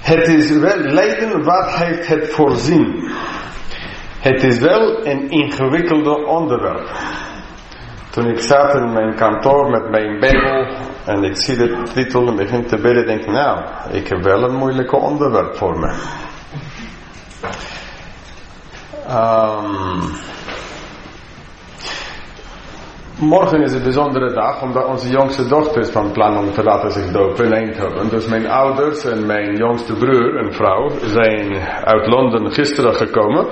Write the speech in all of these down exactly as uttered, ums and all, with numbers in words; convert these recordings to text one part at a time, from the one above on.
Het is wel lijden, wat heeft het voorzien? Het is wel een ingewikkelde onderwerp. Toen ik zat in mijn kantoor met mijn Bijbel en ik zie de titel en begin te bidden, denk ik, nou, ik heb wel een moeilijke onderwerp voor me. Um, morgen is een bijzondere dag, omdat onze jongste dochter is van plan om te laten zich dopen in Eindhoven. Dus mijn ouders en mijn jongste broer en vrouw zijn uit Londen gisteren gekomen.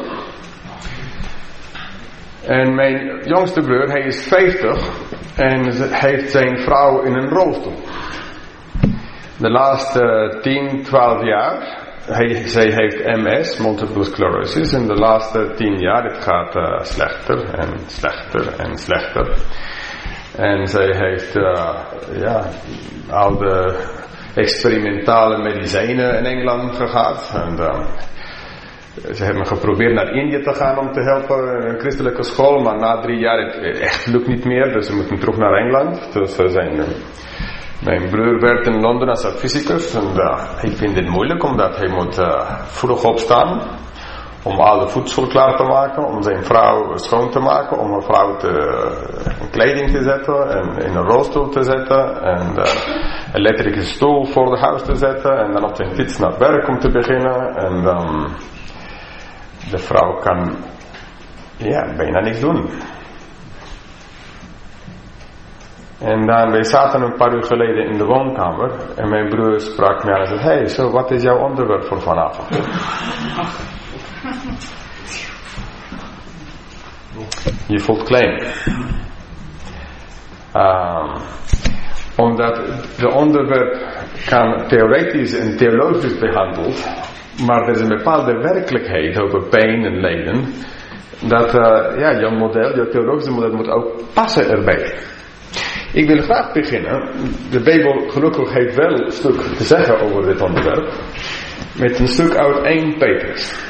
En mijn jongste broer, hij is vijftig en heeft zijn vrouw in een rolstoel. De laatste tien, twaalf jaar, hij, zij heeft M S, multiple sclerosis, en de laatste tien jaar, het gaat uh, slechter en slechter en slechter. En zij heeft uh, ja, al de experimentale medicijnen in Engeland gehad. En uh, ze hebben geprobeerd naar India te gaan om te helpen, een christelijke school, maar na drie jaar het echt lukt niet meer, dus ze moeten terug naar Engeland. Dus ze zijn, uh, mijn broer werkt in Londen als fysicus en uh, ik vind het moeilijk omdat hij moet uh, vroeg opstaan om alle voedsel klaar te maken, om zijn vrouw schoon te maken, om een vrouw te, uh, in kleding te zetten en in een rolstoel te zetten en uh, een elektrische stoel voor de huis te zetten en dan op zijn fiets naar werk om te beginnen en dan de vrouw kan ja, bijna niks doen. En dan, wij zaten een paar uur geleden in de woonkamer en mijn broer sprak me aan en zei, hey, so, wat is jouw onderwerp voor vanavond? Je voelt klein. Um, omdat de onderwerp kan theoretisch en theologisch behandeld, maar er is een bepaalde werkelijkheid over pijn en lijden, dat uh, ja, jouw model, jouw theologische model moet ook passen erbij. Ik wil graag beginnen, de Bijbel gelukkig heeft wel een stuk te zeggen over dit onderwerp, met een stuk uit Eerste Petrus.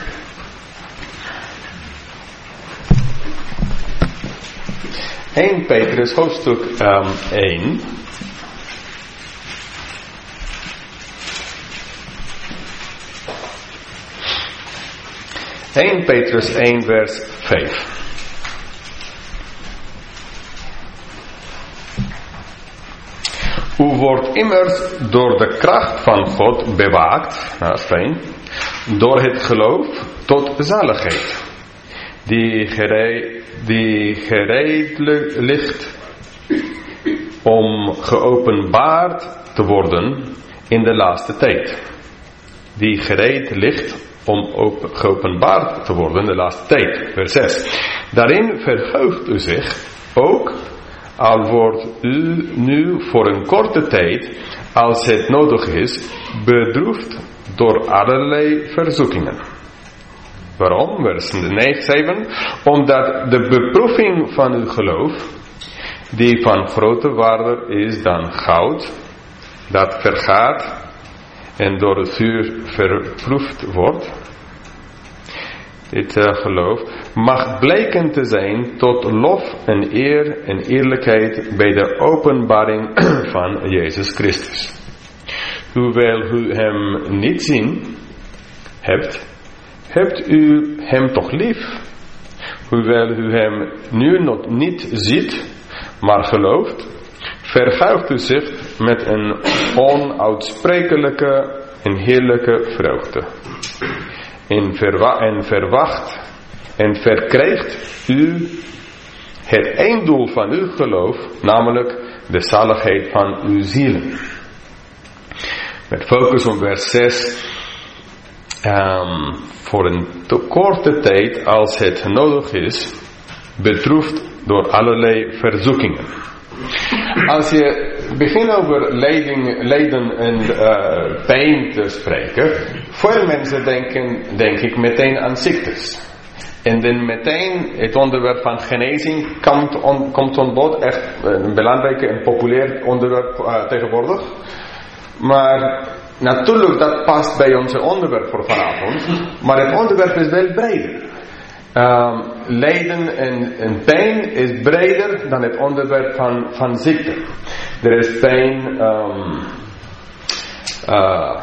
Eerste Petrus hoofdstuk um, één. Eerste Petrus één vers vijf. U wordt immers door de kracht van God bewaakt, dat is fijn, door het geloof tot zaligheid, die gereed, die gereed ligt om geopenbaard te worden in de laatste tijd. Die gereed ligt om op, geopenbaard te worden in de laatste tijd. Vers zes. Daarin verheugt u zich ook, al wordt u nu voor een korte tijd, als het nodig is, bedroefd door allerlei verzoekingen. Waarom? Vers zeven. Omdat de beproeving van uw geloof, die van grote waarde is dan goud, dat vergaat en door het vuur verproefd wordt, dit uh, geloof, mag blijken te zijn tot lof en eer en eerlijkheid bij de openbaring van Jezus Christus. Hoewel u hem niet zien hebt, hebt u hem toch lief. Hoewel u hem nu nog niet ziet, maar gelooft, verheugt u zich met een onuitsprekelijke en heerlijke vreugde. En, verwa- en verwacht en verkrijgt u het einddoel van uw geloof, namelijk de zaligheid van uw zielen. Met focus op vers zes. Um, voor een te korte tijd, als het nodig is, bedroefd door allerlei verzoekingen. Als je begint over lijden, lijden en uh, pijn te spreken, veel mensen denken, denk ik, meteen aan ziektes. En dan meteen het onderwerp van genezing komt on, komt on bod, echt een belangrijk en populair onderwerp uh, tegenwoordig. Maar natuurlijk, dat past bij onze onderwerp voor vanavond, maar het onderwerp is wel breder. Um, lijden en, en pijn is breder dan het onderwerp van, van ziekte. Er is pijn um, uh,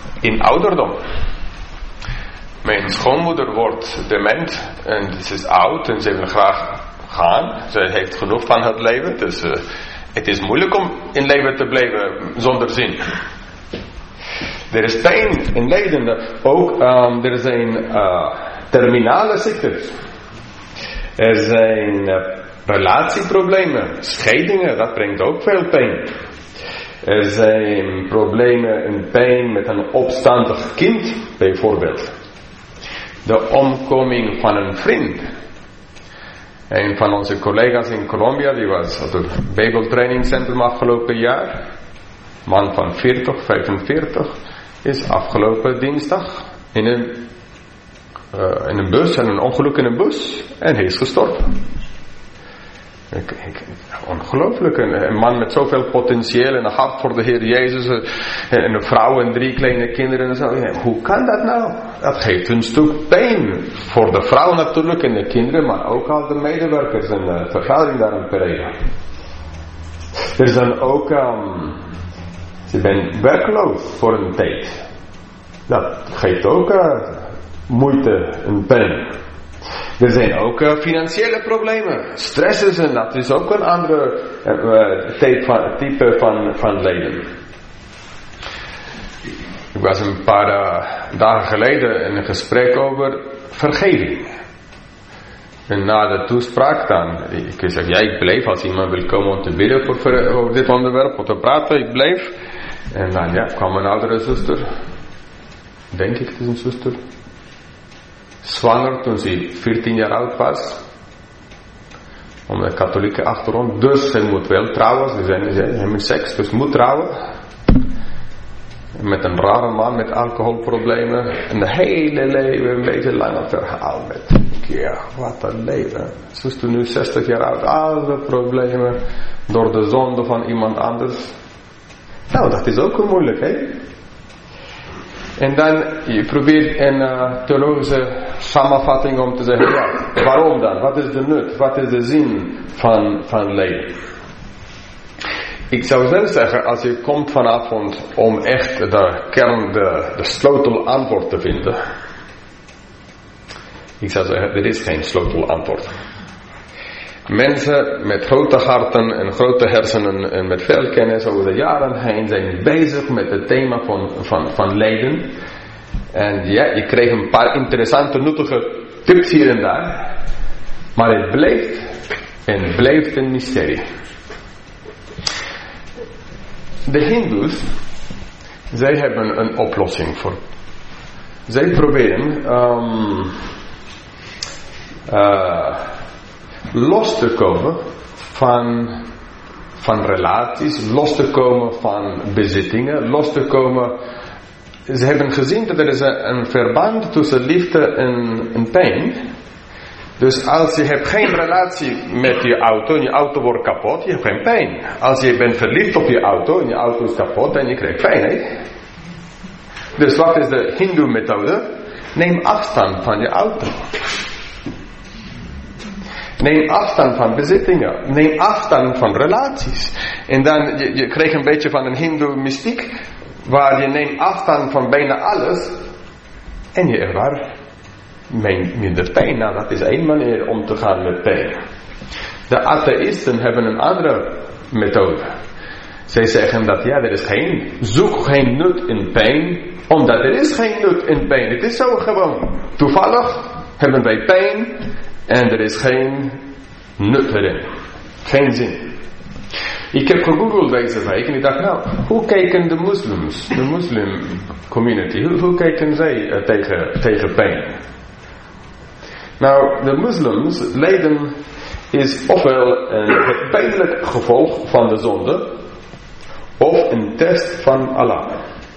in ouderdom. Mijn schoonmoeder wordt dement en ze is oud en ze wil graag gaan. Ze heeft genoeg van het leven, dus uh, het is moeilijk om in leven te blijven zonder zin. Er is pijn in lijden. Ook um, er zijn uh, terminale ziektes. Er zijn uh, relatieproblemen, scheidingen, dat brengt ook veel pijn. Er zijn problemen en pijn met een opstandig kind, bijvoorbeeld. De omkoming van een vriend. Een van onze collega's in Colombia, die was op het Bijbeltrainingcentrum afgelopen jaar. Man van veertig, vijfenveertig, is afgelopen dinsdag in een, uh, in een bus, en een ongeluk in een bus, en hij is gestorven. Ik, ik, ongelooflijk, een, een man met zoveel potentieel en een hart voor de Heer Jezus, en een vrouw en drie kleine kinderen en zo. Ja, hoe kan dat nou? Dat geeft een stuk pijn voor de vrouw natuurlijk en de kinderen, maar ook al de medewerkers en de vergadering daar in Pereira. Er zijn ook, um, ze zijn werkloos voor een tijd. Dat geeft ook uh, moeite en pijn. Er zijn ook uh, financiële problemen, stresses, en dat is ook een andere uh, type van, type van, van lijden. Ik was een paar uh, dagen geleden in een gesprek over vergeving. En na de toespraak dan, ik zeg, ja, ik blijf als iemand wil komen om te bidden voor, over dit onderwerp, om te praten, ik blijf. En dan ja, kwam een oudere zuster, denk ik het is een zuster, zwanger toen ze veertien jaar oud was, om een katholieke achtergrond, dus ze moet wel trouwen, ze zijn, ze hebben seks, dus moet trouwen. Met een rare man met alcoholproblemen, een hele leven, een beetje lange verhaal met, ja, wat een leven. Ze is toen nu zestig jaar oud, alle problemen door de zonde van iemand anders. Nou, dat is ook moeilijk, hè? En dan, je probeert een uh, theologische samenvatting om te zeggen, ja, waarom dan? Wat is de nut? Wat is de zin van, van leven? Ik zou zelf zeggen, als je komt vanavond om echt de kern, de, de sleutelantwoord te vinden. Ik zou zeggen, er is geen sleutelantwoord. Mensen met grote harten en grote hersenen en met veel kennis over de jaren heen zijn bezig met het thema van, van, van lijden. En ja, je krijgt een paar interessante, nuttige tips hier en daar. Maar het blijft en blijft een mysterie. De Hindoes, zij hebben een oplossing voor. Zij proberen um, uh, los te komen van, van relaties, los te komen van bezittingen, los te komen. Ze hebben gezien dat er is een verband tussen liefde en, en pijn. Dus als je hebt geen relatie met je auto en je auto wordt kapot, je hebt geen pijn. Als je bent verliefd op je auto en je auto is kapot en je krijgt pijn, hè? Dus wat is de Hindoe methode? Neem afstand van je auto. Neem afstand van bezittingen. Neem afstand van relaties. En dan, je, je krijgt een beetje van een Hindoe mystiek, waar je neemt afstand van bijna alles en je ervaart minder pijn. Nou, dat is één manier om te gaan met pijn. De atheïsten hebben een andere methode. Zij zeggen dat ja, er is geen, zoek geen nut in pijn, omdat er is geen nut in pijn. Het is zo gewoon. Toevallig hebben wij pijn en er is geen nut erin. Geen zin. Ik heb gegoogeld deze week en ik dacht, nou, hoe kijken de moslims, de moslim community, hoe, hoe kijken zij uh, tegen, tegen pijn? Nou, de moslims lijden is ofwel een pijnlijk gevolg van de zonde, of een test van Allah.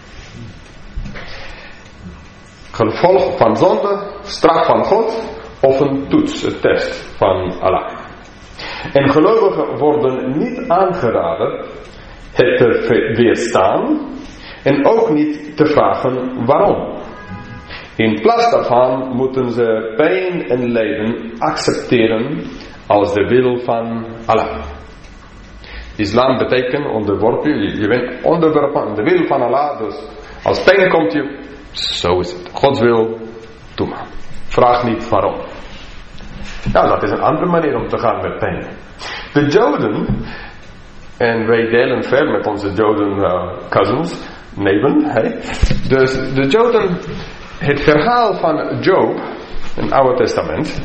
Gevolg van zonde, straf van God, of een toets, een test van Allah. En gelovigen worden niet aangeraden het te weerstaan en ook niet te vragen waarom. In plaats daarvan moeten ze pijn en lijden accepteren als de wil van Allah. Islam betekent onderworpen, je bent onderworpen aan de wil van Allah, dus Als pijn komt je, zo is het. Gods wil, doe maar. Vraag niet waarom. Nou, dat is een andere manier om te gaan met pijn. De Joden, en wij delen ver met onze Joden uh, cousins, neven, hey. Dus de Joden, het verhaal van Job, in het Oude Testament,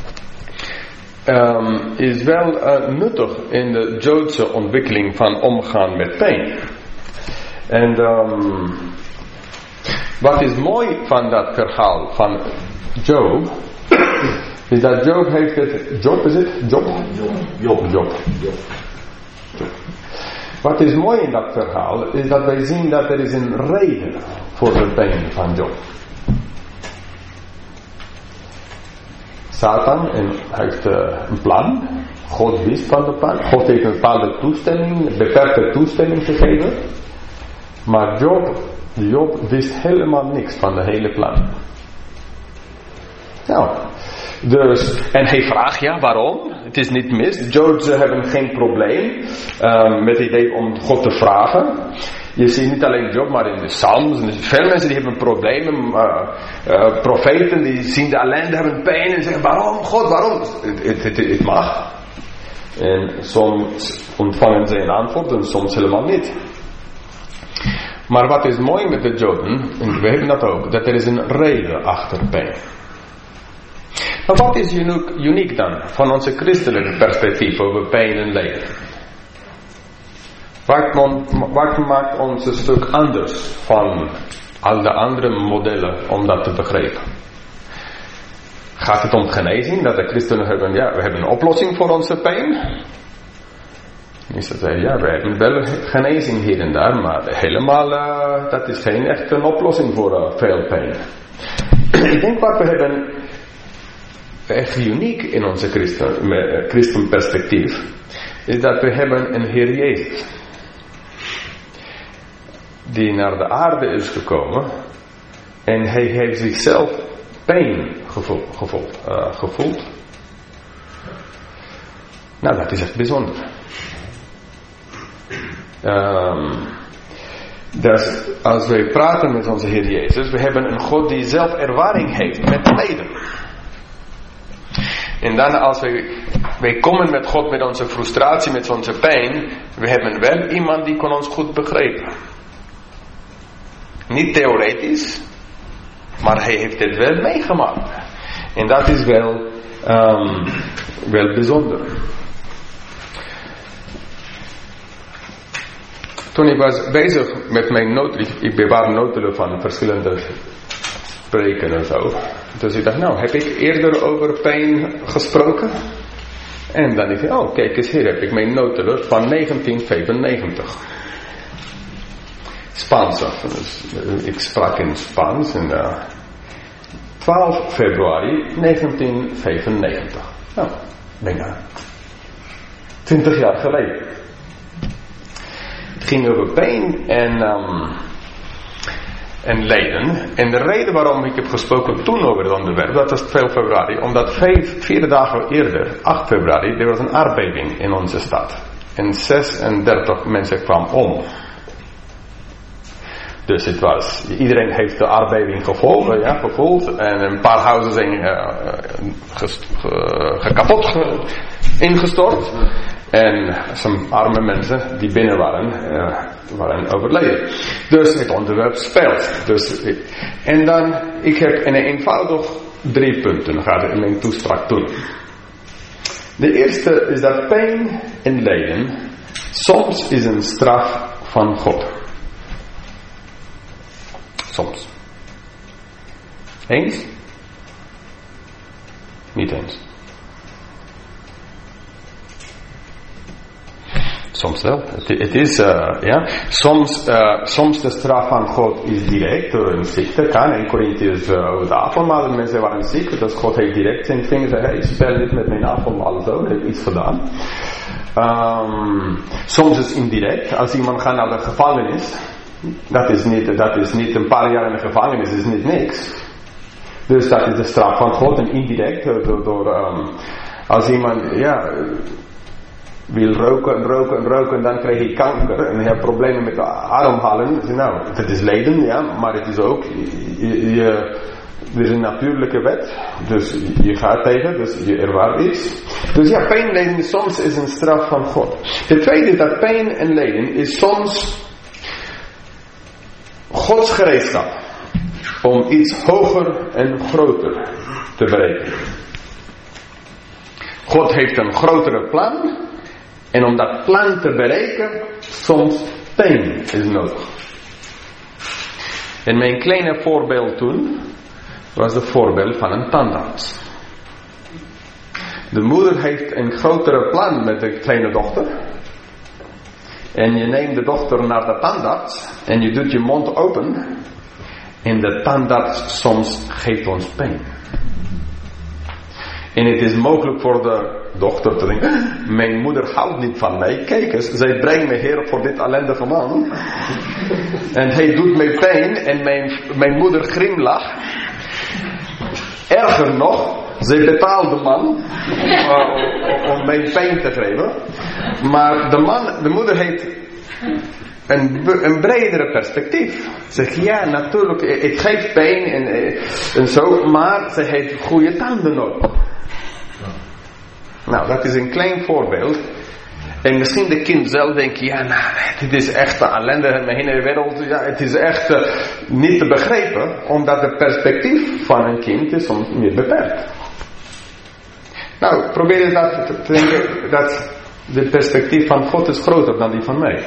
um, is wel uh, nuttig in de Joodse ontwikkeling van omgaan met pijn. En um, wat is mooi van dat verhaal van Job, is dat Job heeft het, Job is het? Job? Job. Job. Job. Job. Wat is mooi in dat verhaal, is dat wij zien dat er is een reden voor de pijn van Job. Satan heeft uh, een plan, God wist van de plan, God heeft een bepaalde toestemming, een beperkte toestemming gegeven, maar Job, Job wist helemaal niks van de hele plan. Nou, dus, en hij vraagt, ja, waarom? Het is niet mis. De Joden hebben geen probleem um, met het idee om God te vragen. Je ziet niet alleen Job, maar in de Psalms. Veel mensen die hebben problemen. Uh, uh, profeten die zien de ellende, hebben pijn en zeggen, waarom God, waarom? Het, het, het mag. En soms ontvangen ze een antwoord en soms helemaal niet. Maar wat is mooi met de Joden, en we hebben dat ook, dat er is een reden achter pijn. Maar wat is uniek, uniek dan van onze christelijke perspectief over pijn en lijden? Wat, wat maakt ons een stuk anders van al de andere modellen om dat te begrijpen? Gaat het om genezing? Dat de christenen hebben, ja, we hebben een oplossing voor onze pijn. Is dat, ja, we hebben wel genezing hier en daar, maar helemaal, uh, dat is geen echt een oplossing voor uh, veel pijn. Ik denk wat we hebben echt uniek in onze christen, christenperspectief, is dat we hebben een Heer Jezus die naar de aarde is gekomen en hij heeft zichzelf pijn gevoeld, gevoeld, uh, gevoeld. Nou, dat is echt bijzonder. Um, dus als wij praten met onze Heer Jezus, we hebben een God die zelf ervaring heeft met lijden. En dan als wij, wij komen met God met onze frustratie, met onze pijn, we hebben wel iemand die kan ons goed begrijpen. Niet theoretisch, maar hij heeft het wel meegemaakt. En dat is wel, um, wel bijzonder. Toen ik was bezig met mijn noten, ik bewaar noten van verschillende spreken en zo. Dus ik dacht, nou, heb ik eerder over pijn gesproken? En dan dacht ik, oh, kijk eens, hier heb ik mijn noten van negentien vijfennegentig. Spaans af. Dus, uh, ik sprak in Spaans en uh, twaalf februari negentien vijfennegentig. Nou, bijna twintig jaar geleden. Het ging over pijn en, um, en lijden. En de reden waarom ik heb gesproken toen over het onderwerp, dat was twaalf februari, omdat vijf, vier dagen eerder, acht februari, er was een aardbeving in onze stad. En zesendertig mensen kwamen om. Dus het was, iedereen heeft de aardbeving gevolgd, ja, gevolgd en een paar huizen zijn uh, gest, uh, kapot ge, ingestort. En some arme mensen die binnen waren, uh, waren overleden. Dus het onderwerp speelt. Dus, en dan, ik heb een eenvoudig drie punten, ga ik in mijn toespraak doen. De eerste is dat pijn en lijden soms is een straf van God. Soms. Eens? Niet eens. Soms wel. Het, het is, uh, ja. Soms, uh, soms de straf van God is direct door een ziekte. Kan in Corinthiërs uh, over de avondmaal. De mensen waren ziek. Dus God heeft direct zijn vinger gezegd. Hey, speel niet met mijn avondmaal zo. Heeft iets gedaan. Um, soms is indirect. Als iemand gaat naar de gevangenis. Dat is niet, dat is niet een paar jaar in de gevangenis. Is niet niks. Dus dat is de straf van God. En indirect door, door um, als iemand, ja. wil roken en roken en roken en dan krijg je kanker en je hebt problemen met de ademhaling. Nou, het is lijden, ja, maar het is ook, je, je, er is een natuurlijke wet, dus je gaat tegen, dus je ervaart iets. Dus ja, pijn en lijden soms is een straf van God. Het tweede is dat pijn en lijden is soms Gods gereedschap om iets hoger en groter te bereiken. God heeft een grotere plan en om dat plan te bereiken, soms pijn is nodig. En mijn kleine voorbeeld toen was het voorbeeld van een tandarts. De moeder heeft een grotere plan met de kleine dochter. En je neemt de dochter naar de tandarts en je doet je mond open. En de tandarts soms geeft ons pijn. En het is mogelijk voor de dochter te denken, mijn moeder houdt niet van mij. Kijk eens, zij brengt me hier voor dit ellendige man. En hij doet mij pijn en mijn, mijn moeder grimlacht. Erger nog, zij betaalt de man uh, om mij pijn te geven. Maar de man, de moeder heeft een, een bredere perspectief. Ze zegt, ja natuurlijk, het geeft pijn en, en zo, maar ze heeft goede tanden nodig. Nou, dat is een klein voorbeeld. En misschien de kind zelf denkt, ja, nou, dit is echt een ellende in mijn hele wereld. Ja, het is echt uh, niet te begrijpen, omdat het perspectief van een kind is soms meer beperkt. Nou, probeer je dat te denken, dat de perspectief van God is groter dan die van mij.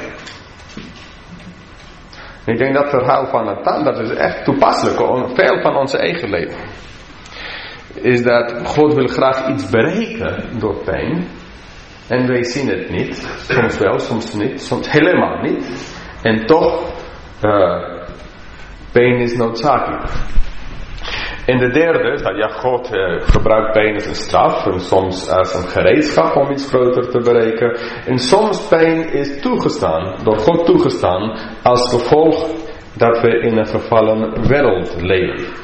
En ik denk dat het verhaal van het tandarts is echt toepasselijk op veel van onze eigen leven. Is dat God wil graag iets bereiken door pijn. En wij zien het niet. Soms wel, soms niet. Soms helemaal niet. En toch, uh, pijn is noodzakelijk. En de derde is dat ja, God uh, gebruikt pijn als een straf. En soms als een gereedschap om iets groter te bereiken. En soms pijn is toegestaan, door God toegestaan, als gevolg dat we in een gevallen wereld leven.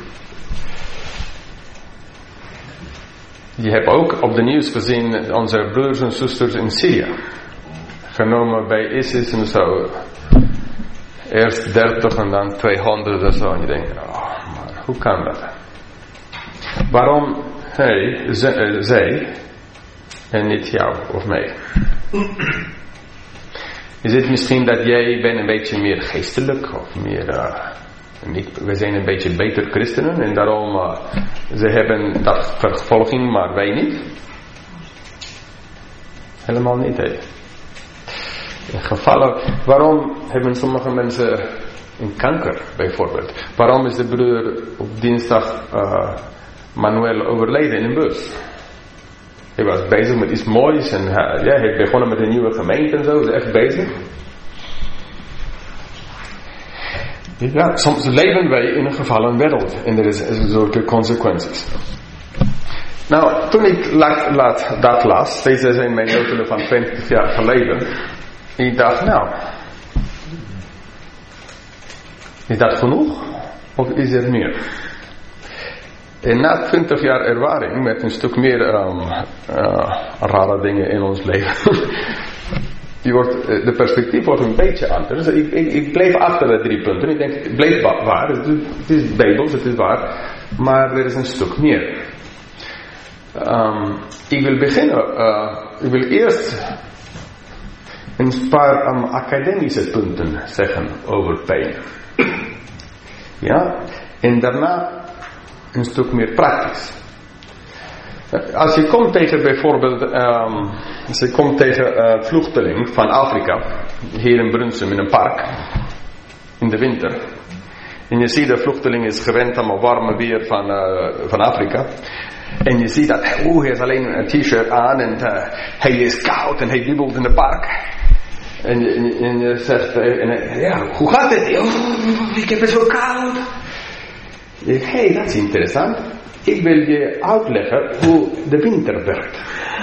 Je hebt ook op de nieuws gezien onze broers en zusters in Syrië. Genomen bij ISIS en zo. Eerst dertig en dan tweehonderd en zo. En je denkt, oh, maar hoe kan dat? Waarom hij, ze, zij en niet jou of mij? Is het misschien dat jij bent een beetje meer geestelijk of meer... Uh, Niet, we zijn een beetje beter christenen en daarom uh, ze hebben dat vervolging, maar wij niet. Helemaal niet, hè. In gevallen, waarom hebben sommige mensen een kanker, bijvoorbeeld? Waarom is de broer op dinsdag uh, Manuel overleden in een bus? Hij was bezig met iets moois en uh, ja, hij heeft begonnen met een nieuwe gemeente en zo, is echt bezig. Ja, soms leven wij in een gevallen wereld en er is zulke consequenties. Nou, toen ik laat, laat, dat las, deze zijn mijn notelen van twintig jaar geleden, ik dacht, nou, is dat genoeg of is er meer? En na twintig jaar ervaring met een stuk meer um, uh, rare dingen in ons leven, Je wordt, de perspectief wordt een beetje anders. Ik, ik, ik bleef achter de drie punten. Ik denk, het bleef waar. Het is bijbels, het is waar. Maar er is een stuk meer. Um, ik wil beginnen. Uh, ik wil eerst een paar um, academische punten zeggen over pijn. Ja? En daarna een stuk meer praktisch. Als je komt tegen bijvoorbeeld, um, als je komt tegen een uh, vluchteling van Afrika, hier in Brunsum in een park, in de winter. En je ziet de vluchteling is gewend aan het warme weer van, uh, van Afrika. En je ziet dat, oeh, hij heeft alleen een t-shirt aan en uh, hij is koud en hij wiebelt in het park. En je, en je, en je zegt, en, ja, hoe gaat het? Oh, ik heb het zo koud. Hé, hey, dat is interessant. Ik wil je uitleggen hoe de winter werkt.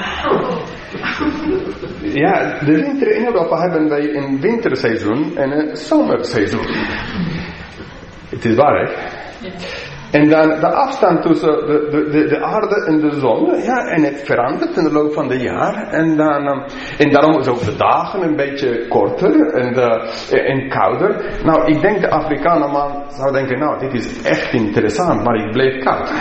Ja, de winter in Europa hebben wij een winterseizoen en een zomerseizoen. Het is waar, hè? En dan de afstand tussen de, de, de, de aarde en de zon, ja, en het verandert in de loop van de jaren. En, dan, um, en daarom is ook de dagen een beetje korter en, de, en kouder. Nou, ik denk de Afrikaner man zou denken, nou, dit is echt interessant, maar ik bleef koud.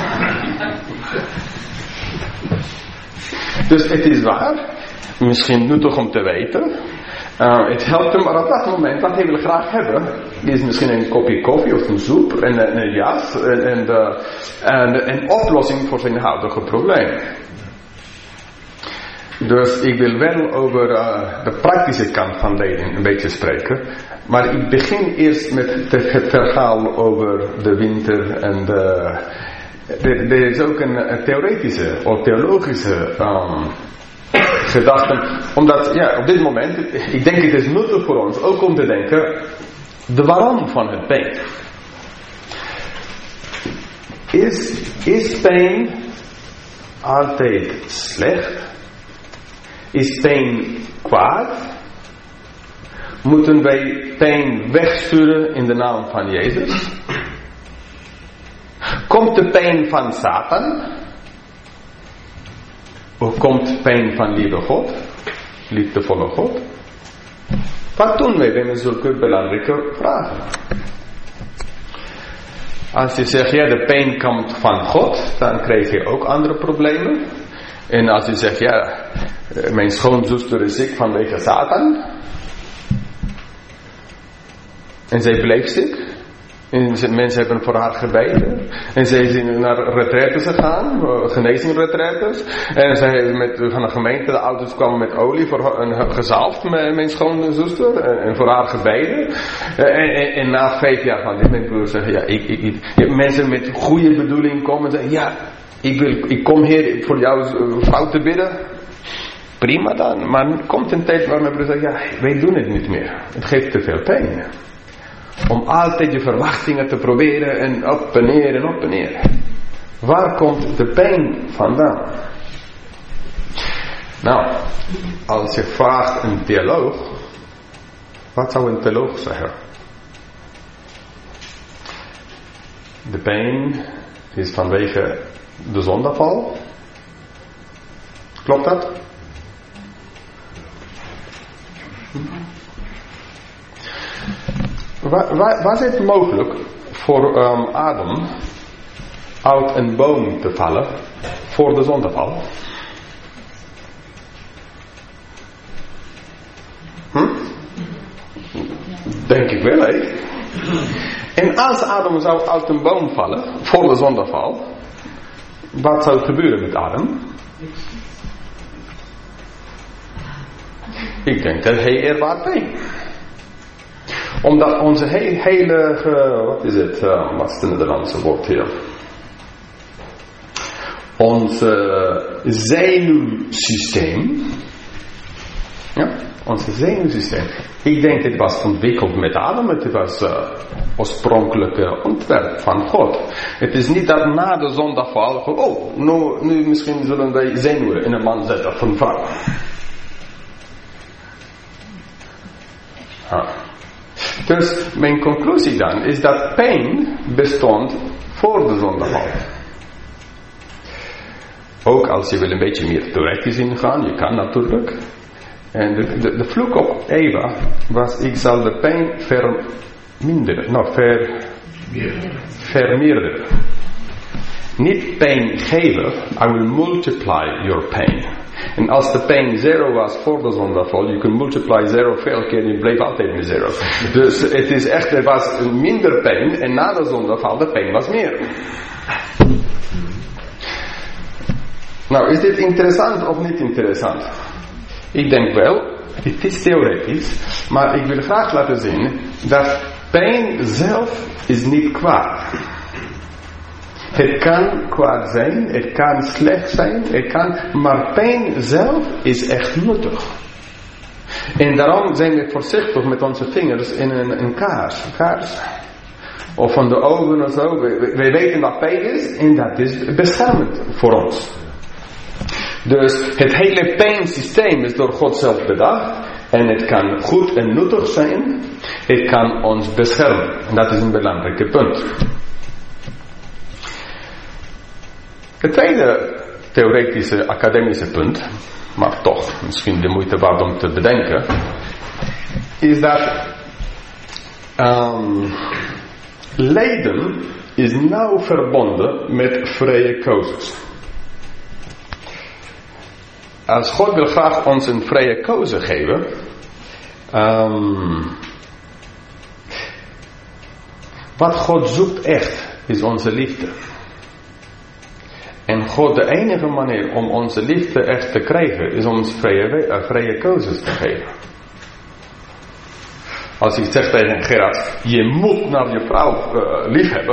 Dus het is waar, misschien nuttig om te weten. Uh, het helpt hem, maar op dat moment, wat hij wil graag hebben, is misschien een kopje koffie of een soep en een, een jas en, en, de, en een oplossing voor zijn huidige probleem. Dus ik wil wel over uh, de praktische kant van leven een beetje spreken, maar ik begin eerst met de, het verhaal over de winter en de, er, er is ook een, een theoretische of theologische um, gedachten, omdat ja, op dit moment, ik denk het is nuttig voor ons ook om te denken de waarom van het pijn. Is, is pijn altijd slecht? Is pijn kwaad? Moeten wij pijn wegsturen in de naam van Jezus? Komt de pijn van Satan? Of komt pijn van lieve God? Liefdevolle God? Wat doen wij met zulke belangrijke vragen? Als je zegt, ja, de pijn komt van God, dan krijg je ook andere problemen. En als je zegt, ja, mijn schoonzuster is ziek vanwege Satan. En zij bleef ziek. En mensen hebben voor haar gebeden. En zij is naar retraites gegaan, genezingretraites. En zij met, van de gemeente, de ouders kwamen met olie voor een gezalfd met mijn schoonzuster. En, en voor haar gebeden. En, en, en na vijf jaar van dit, mijn broer zeggen, ja, ik, ik, ik, mensen met goede bedoeling komen en zeggen, ja, ik, wil, ik kom hier voor jouw vrouw te bidden. Prima dan, maar er komt een tijd waar mijn broer zegt, ja, wij doen het niet meer. Het geeft te veel pijn. Om altijd je verwachtingen te proberen en op en neer en op en neer. Waar komt de pijn vandaan? Nou, als je vraagt een theoloog, wat zou een theoloog zeggen? De pijn is vanwege de zondeval. Klopt dat? Was het mogelijk voor um, Adam uit een boom te vallen voor de zondeval? Hm? Denk ik wel, hè? En als Adam zou uit een boom vallen voor de zondeval, wat zou gebeuren met Adam? Ik denk dat hij ervaart pijn. Omdat onze he- hele, uh, wat is het, uh, wat is het Nederlandse woord hier? Ons uh, zenuwsysteem, ja, ons zenuwsysteem. Ik denk dit was ontwikkeld met Adam, het was uh, oorspronkelijke ontwerp van God. Het is niet dat na de zondeval, oh, nu, nu misschien zullen wij zenuwen in een man zetten of een vrouw. Ah. Dus mijn conclusie dan is dat pijn bestond voor de zondeval. Ook als je wil een beetje meer theoretisch ingaan, je kan natuurlijk. En de, de, de vloek op Eva was, ik zal de pijn verminderen, nou ver, vermeerderen. Niet pijn geven, I will multiply your pain. En als de pijn zero was voor de zondeval, je kunt multiply zero veel keer en je bleef altijd met zero. Dus het is echt, er was minder pijn en na de zondeval, de pijn was meer. Nou, is dit interessant of niet interessant? Ik denk wel, het is theoretisch, maar ik wil graag laten zien dat pijn zelf is niet kwaad. Het kan kwaad zijn, het kan slecht zijn, het kan, maar pijn zelf is echt nuttig. En daarom zijn we voorzichtig met onze vingers in een, een kaars, kaars. Of van de ogen of zo. We, we weten wat pijn is en dat is beschermend voor ons. Dus het hele pijnsysteem is door God zelf bedacht. En het kan goed en nuttig zijn. Het kan ons beschermen. En dat is een belangrijk punt. Het tweede theoretische, academische punt, maar toch misschien de moeite waard om te bedenken, is dat um, lijden is nauw verbonden met vrije keuzes. Als God wil graag ons een vrije keuze geven, um, wat God zoekt echt is onze liefde. En God, de enige manier om onze liefde echt te krijgen, is om ons vrije, uh, vrije keuzes te geven. Als ik zeg tegen Gerard, je moet naar je vrouw uh, lief hebben.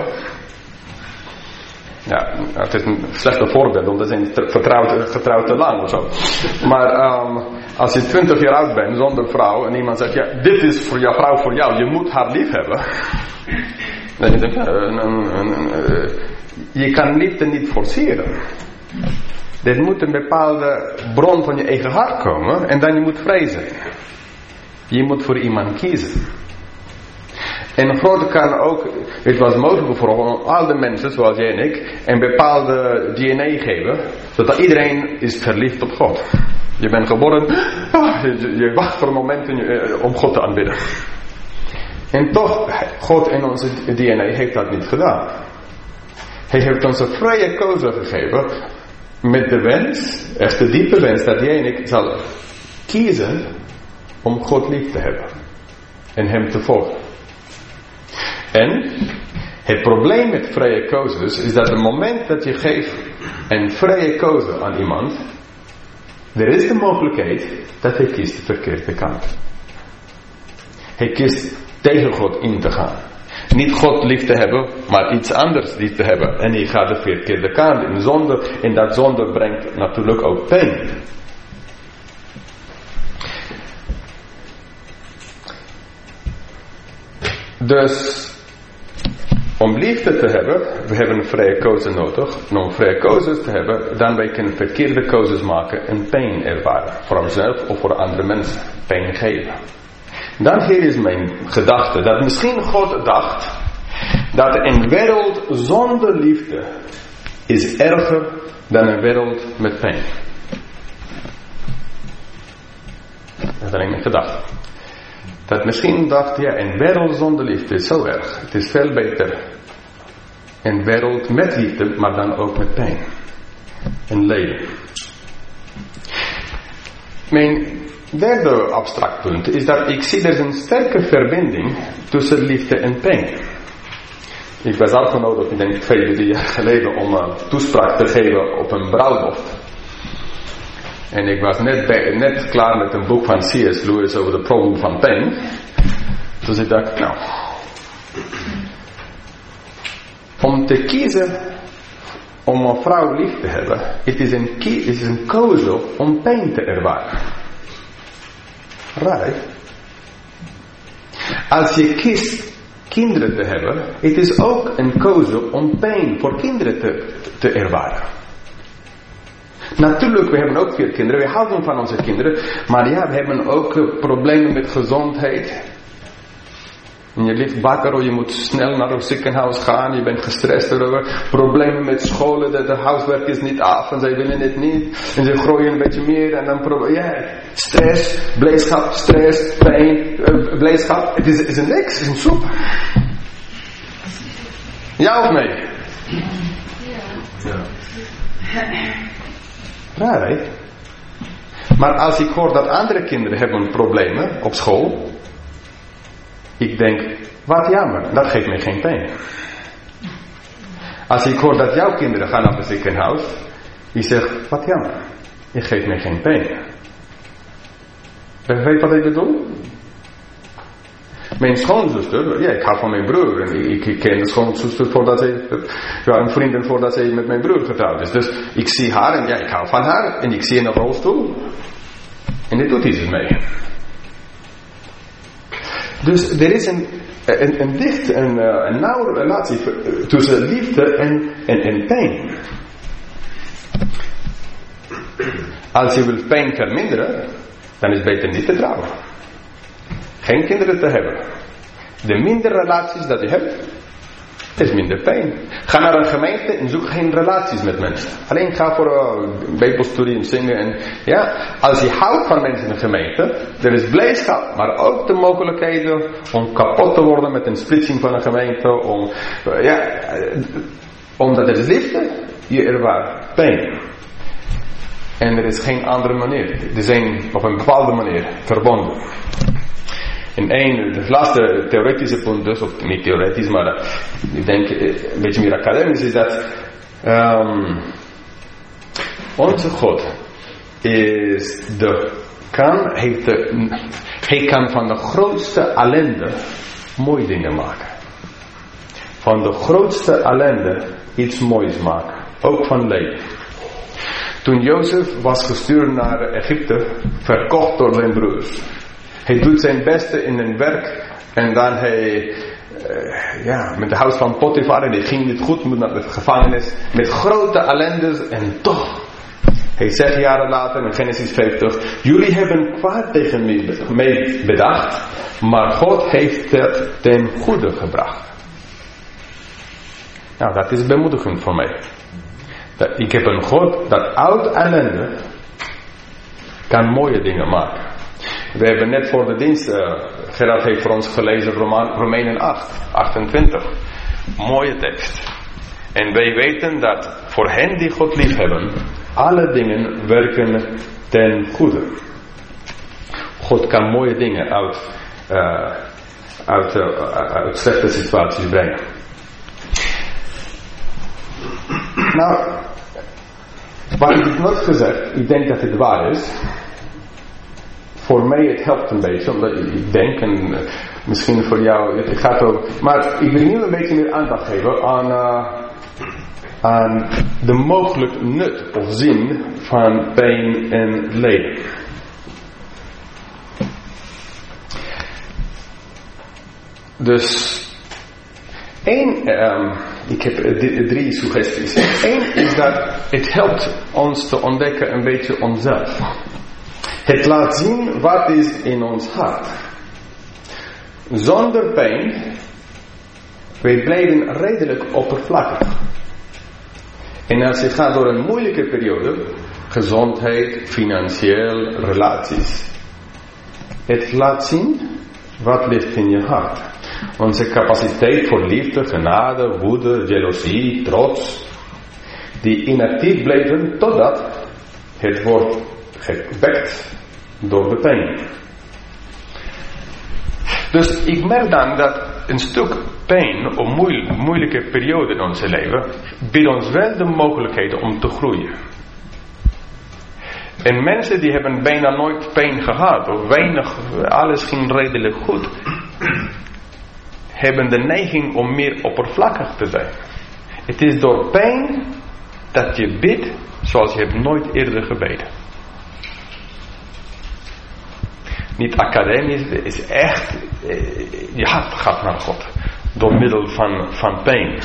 Ja, het is een slechte voorbeeld, want dat zijn getrouwd, getrouwd te lang of zo. Maar um, als je twintig jaar oud bent zonder vrouw en iemand zegt, ja, dit is voor jouw vrouw voor jou, je moet haar lief hebben. Dan denk je, uh, uh, uh, uh, je kan liefde niet forceren. Dit moet een bepaalde bron van je eigen hart komen en dan je moet vrij zijn. Je moet voor iemand kiezen. En God kan ook, het was mogelijk bijvoorbeeld om al de mensen zoals jij en ik een bepaalde D N A geven, zodat iedereen is verliefd op God. Je bent geboren, oh, je, je wacht voor een moment om God te aanbidden. En toch, God in onze D N A heeft dat niet gedaan. Hij heeft ons een vrije keuze gegeven met de wens, echt de diepe wens, dat jij en ik zal kiezen om God lief te hebben en hem te volgen. En het probleem met vrije keuzes is dat het moment dat je geeft een vrije keuze aan iemand, er is de mogelijkheid dat hij kiest de verkeerde kant. Hij kiest tegen God in te gaan. Niet God lief te hebben, maar iets anders lief te hebben. En hij gaat de verkeerde kant in zonde. En dat zonde brengt natuurlijk ook pijn. Dus om liefde te hebben, we hebben een vrije keuze nodig. En om vrije keuzes te hebben, dan wij kunnen verkeerde keuzes maken en pijn ervaren. Voor onszelf of voor andere mensen. Pijn geven. Dan hier is mijn gedachte, dat misschien God dacht, dat een wereld zonder liefde is erger dan een wereld met pijn. Dat is alleen mijn gedachte. Dat misschien dacht, ja, een wereld zonder liefde is zo erg. Het is veel beter een wereld met liefde, maar dan ook met pijn. En lijden. Mijn derde abstract punt is dat ik zie er is een sterke verbinding tussen liefde en pijn. Ik was uitgenodigd, ik denk twee jaar geleden, om een toespraak te geven op een bruiloft. En ik was net, bij, net klaar met een boek van C S Lewis over de probleem van pijn. Dus ik dacht, nou, om te kiezen om een vrouw lief te hebben, het is een, kie- het is een keuze om pijn te ervaren. Raar. Als je kiest kinderen te hebben, het is ook een keuze om pijn voor kinderen te, te ervaren. Natuurlijk, we hebben ook veel kinderen, we houden van onze kinderen, maar ja, we hebben ook uh, problemen met gezondheid. En je ligt wakker of je moet snel naar het ziekenhuis gaan, je bent gestrest erover. Problemen met scholen, de, de huiswerk is niet af en zij willen het niet. En ze gooien een beetje meer en dan proberen, ja, stress, blijdschap, stress, pijn, uh, blijdschap. Het is, is een niks, het is een soep. Ja of nee? Ja. Raar, hè? Maar als ik hoor dat andere kinderen hebben problemen op school, ik denk, wat jammer, dat geeft mij geen pijn. Als ik hoor dat jouw kinderen gaan naar het ziekenhuis, ik zeg, wat jammer, je geeft mij geen pijn. Weet je wat ik bedoel? Mijn schoonzuster, ja, ik hou van mijn broer. En ik, ik ken de schoonzuster voordat zij, ja, een vriendin voordat zij met mijn broer getrouwd is. Dus ik zie haar en ja, ik hou van haar. En ik zie in een rolstoel. En dit doet iets mee. Dus er is een, een, een dicht, een, een nauwe relatie tussen liefde en, en, en pijn. Als je wil pijn verminderen, dan is het beter niet te trouwen. Geen kinderen te hebben. De minder relaties dat je hebt, Het is minder pijn. Ga naar een gemeente en zoek geen relaties met mensen. Alleen ga voor een bijbelstudie en zingen. En, ja, als je houdt van mensen in de gemeente, er is blijdschap, maar ook de mogelijkheden om kapot te worden met een splitsing van een gemeente. Om, ja, omdat er is liefde, je ervaart pijn. En er is geen andere manier. Die zijn op een bepaalde manier verbonden. En één, het laatste theoretische punt dus, of niet theoretisch, maar uh, ik denk een beetje meer academisch, is dat um, onze God is de, kan, heeft de, hij kan van de grootste ellende mooie dingen maken. Van de grootste ellende iets moois maken. Ook van leed. Toen Jozef was gestuurd naar Egypte, verkocht door zijn broers. Hij doet zijn beste in een werk en dan hij, uh, ja, met de huis van Potifar, en die ging niet goed, moet naar de gevangenis, met grote ellendes en toch. Hij zegt jaren later in Genesis vijftig, jullie hebben kwaad tegen mij bedacht, maar God heeft het ten goede gebracht. Nou, dat is bemoediging voor mij. Dat ik heb een God dat uit ellende kan mooie dingen maken. We hebben net voor de dienst, uh, Gerard heeft voor ons gelezen Romeinen acht, achtentwintig. Mooie tekst. En wij weten dat voor hen die God lief hebben, alle dingen werken ten goede. God kan mooie dingen uit, uh, uit, uh, uit slechte situaties brengen. Nou, wat ik heb nooit gezegd, ik denk dat het waar is. Voor mij het helpt een beetje, omdat ik denk, en uh, misschien voor jou, het gaat ook, maar ik wil nu een beetje meer aandacht geven aan, uh, aan de mogelijk nut of zin van pijn en lijden. Dus, één, um, ik heb drie suggesties. Eén is dat het helpt ons te ontdekken een beetje onszelf. Het laat zien wat is in ons hart. Zonder pijn, wij blijven redelijk oppervlakkig. En als je gaat door een moeilijke periode, gezondheid, financieel, relaties. Het laat zien wat ligt in je hart. Onze capaciteit voor liefde, genade, woede, jaloezie, trots. Die inactief blijven totdat het wordt gewekt door de pijn. Dus ik merk dan dat een stuk pijn of moeilijke periode in ons leven biedt ons wel de mogelijkheden om te groeien. En mensen die hebben bijna nooit pijn gehad of weinig, alles ging redelijk goed, hebben de neiging om meer oppervlakkig te zijn. Het is door pijn dat je bidt zoals je hebt nooit eerder gebeden. Niet academisch, het is echt, je hart gaat naar God. Door middel van, van pijn.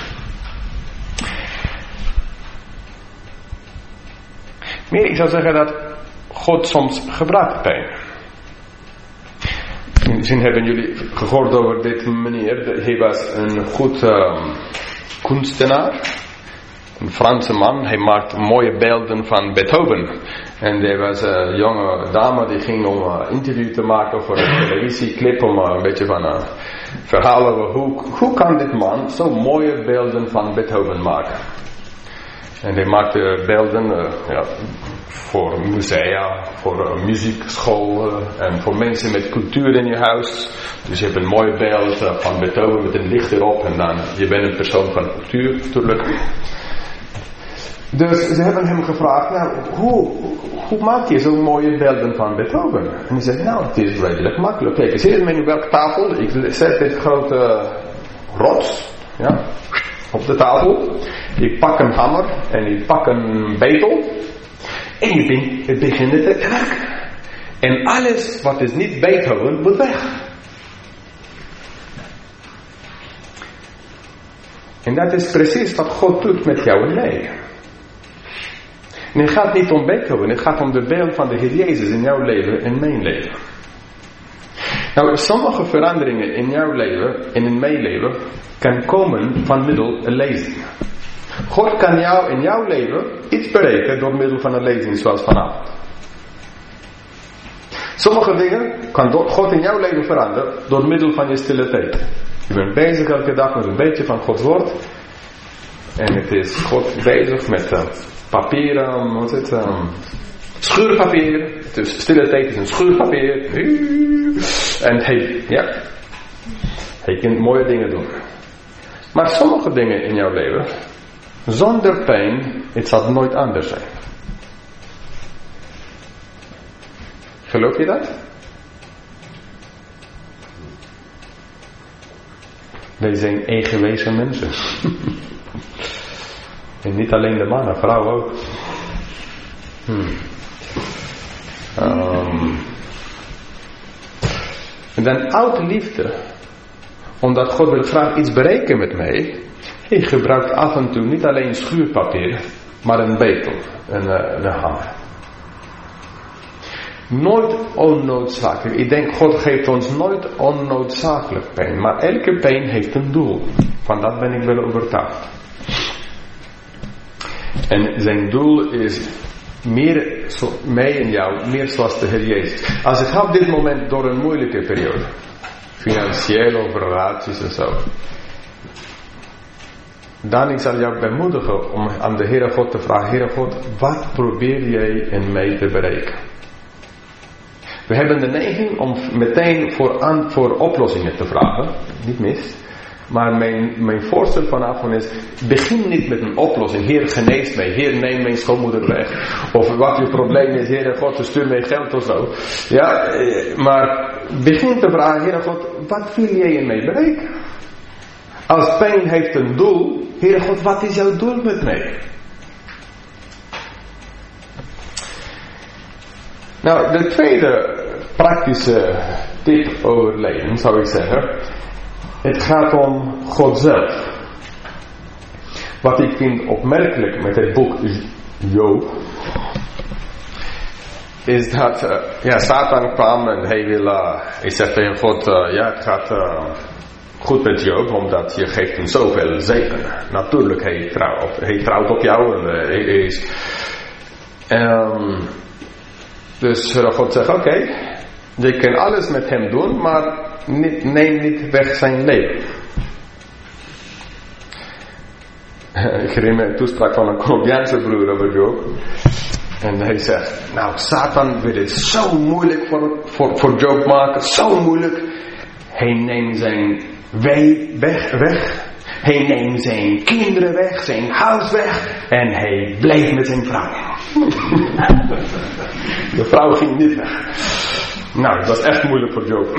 Meer, ik zou zeggen dat God soms gebruikt pijn. Misschien hebben jullie gehoord over dit meneer. Hij was een goed um, kunstenaar. Een Franse man. Hij maakt mooie beelden van Beethoven. En er was een jonge dame die ging om een interview te maken voor een televisieclip. Om een beetje van een verhaal over hoe, hoe kan dit man zo mooie beelden van Beethoven maken. En hij maakte beelden uh, ja, voor musea, voor uh, muziekscholen en voor mensen met cultuur in je huis. Dus je hebt een mooi beeld uh, van Beethoven met een licht erop en dan je bent een persoon van cultuur natuurlijk. Dus ze hebben hem gevraagd, nou, hoe, hoe maak je zo'n mooie beelden van Beethoven? En hij zegt, nou, het is redelijk makkelijk. Kijk, ik zit in mijn werktafel, ik zet dit grote rots, ja, op de tafel. Ik pak een hamer en ik pak een betel. En ik begin te werken. En alles wat is niet Beethoven moet weg. En dat is precies wat God doet met jou en mij. En het gaat niet om Beethoven, het gaat om de beeld van de Heer Jezus in jouw leven en mijn leven. Nou, sommige veranderingen in jouw leven en in mijn leven kan komen van middel een lezing. God kan jou in jouw leven iets bereiken door middel van een lezing zoals vanavond. Sommige dingen kan God in jouw leven veranderen door middel van je stille tijd. Je bent bezig elke dag met een beetje van Gods woord. En het is God bezig met uh, papieren, wat is het? Um, schuurpapier. Het is stille tijd is een schuurpapier. En hij, ja. Hij kan mooie dingen doen. Maar sommige dingen in jouw leven, zonder pijn, het zal nooit anders zijn. Geloof je dat? Wij zijn eigenwijze mensen. En niet alleen de mannen, vrouwen ook. Hmm. Um. En dan uit liefde, omdat God wil graag iets bereiken met mij, hij gebruikt af en toe niet alleen schuurpapier, maar een betel, een, een hamer. Nooit onnoodzakelijk. Ik denk, God geeft ons nooit onnoodzakelijk pijn. Maar elke pijn heeft een doel. Van dat ben ik wel overtuigd. En zijn doel is meer, zo, mij en jou, meer zoals de Heer Jezus. Als ik ga op dit moment door een moeilijke periode. Financieel of relaties en zo. Dan ik zal jou bemoedigen om aan de Heere God te vragen. Heere God, wat probeer jij in mij te bereiken? We hebben de neiging om meteen voor, aan, voor oplossingen te vragen. Niet mis. Maar mijn, mijn voorstel vanavond is, begin niet met een oplossing. Heer, genees mij. Heer, neem mijn schoonmoeder weg. Of wat je probleem is. Heer God, stuur mij geld of zo. Ja, maar begin te vragen, Heer God, wat wil jij in mij bereiken? Als pijn heeft een doel, Heer God, wat is jouw doel met mij? Nou, de tweede praktische tip over lijden, zou ik zeggen. Het gaat om God zelf. Wat ik vind opmerkelijk met het boek Job, is dat, uh, ja, Satan kwam en hij wil, uh, hij zegt tegen God, uh, ja, het gaat uh, goed met Job, omdat je geeft hem zoveel zegen. Natuurlijk, hij trouwt, hij trouwt op jou en uh, hij is... Um, dus uh, God zegt, oké, okay, je kan alles met hem doen, maar niet, neem niet weg zijn leven. Ik herinner me een toespraak van een Colombiaanse broer over Job. En hij zegt, nou, Satan wil het zo moeilijk voor, voor, voor Job maken, zo moeilijk. Hij neemt zijn wei weg, weg. Hij neemt zijn kinderen weg, zijn huis weg. En hij bleef met zijn vrouw. De vrouw ging niet weg. Nou, dat was echt moeilijk voor Job.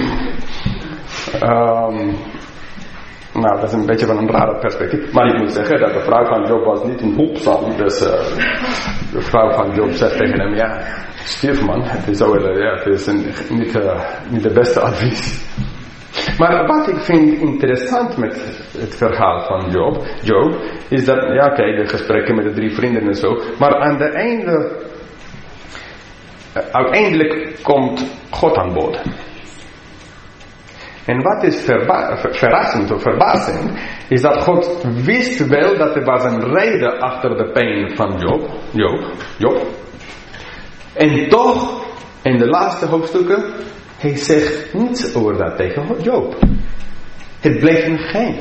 Um, nou, dat is een beetje van een rare perspectief. Maar ik moet zeggen dat de vrouw van Job was niet een hoepsam. Dus uh, de vrouw van Job zegt tegen hem, ja, stierf man. Het is, zo, uh, ja, het is een, niet, uh, niet de beste advies. Maar wat ik vind interessant met het verhaal van Job, Job is dat, ja oké, okay, de gesprekken met de drie vrienden en zo, maar aan de einde, uh, uiteindelijk komt God aan bod. En wat is verba- ver- verrassend of verbazend, is dat God wist wel dat er was een reden achter de pijn van Job, Job, Job. En toch, in de laatste hoofdstukken, hij zegt niets over dat tegen Job. Het bleef een geheim.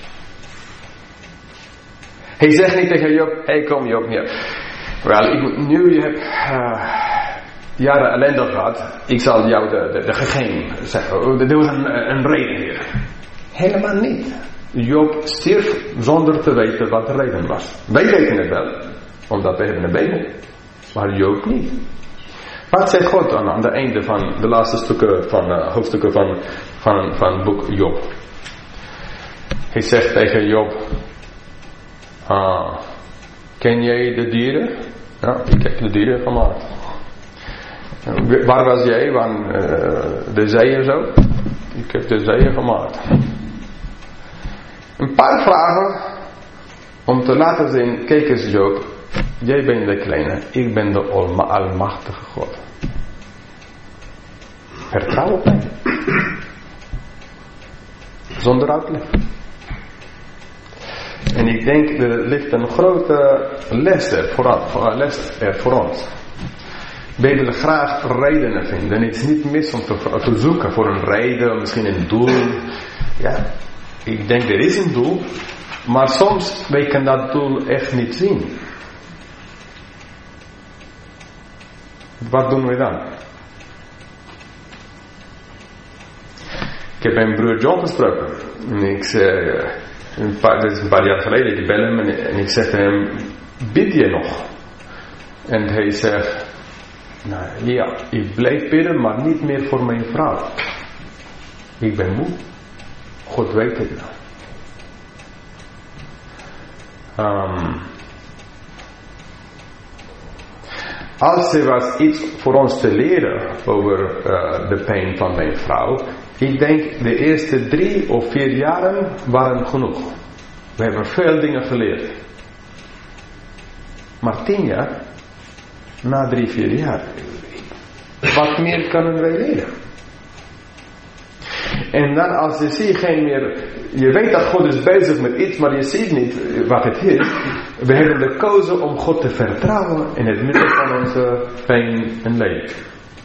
Hij zegt niet tegen Job, hé hey, kom Job hier. Wel, ik, nu je hebt uh, jaren ellende gehad, ik zal jou de, de, de geheim zeggen. Er was een, een reden hier. Helemaal niet. Job stierf zonder te weten wat de reden was. Wij weten het wel, omdat wij hebben een Bijbel. Maar Job niet. Wat zegt God dan aan het einde van de laatste stukken van uh, hoofdstukken van, van, van het boek Job? Hij zegt tegen Job, ah, ken jij de dieren? Ja, ik heb de dieren gemaakt. Waar was jij? Van uh, de zeeën zo? Ik heb de zeeën gemaakt. Een paar vragen om te laten zien, kijk eens Job, jij bent de kleine, ik ben de almachtige God. Vertrouw op mij. Zonder uitleg. En ik denk, er ligt een grote les er voor, les er voor ons. Wij willen graag redenen vinden. En het is niet mis om te, te zoeken voor een reden, misschien een doel. Ja, ik denk er is een doel. Maar soms wij kunnen dat doel echt niet zien. Wat doen we dan? Ik heb mijn broer John gesproken. En ik zei, een paar, dit is een paar jaar geleden, ik bel hem en, en ik zeg hem, bid je nog? En hij zegt, nou ja, ik blijf bidden, maar niet meer voor mijn vrouw. Ik ben moe. God weet het nou. Um, als er was iets voor ons te leren over uh, de pijn van mijn vrouw, ik denk de eerste drie of vier jaren waren genoeg. We hebben veel dingen geleerd. Maar tien jaar, na drie, vier jaar, wat meer kunnen wij leren? En dan als je ziet geen meer, je weet dat God is bezig met iets, maar je ziet niet wat het is. We hebben gekozen om God te vertrouwen in het midden van onze pijn en leed.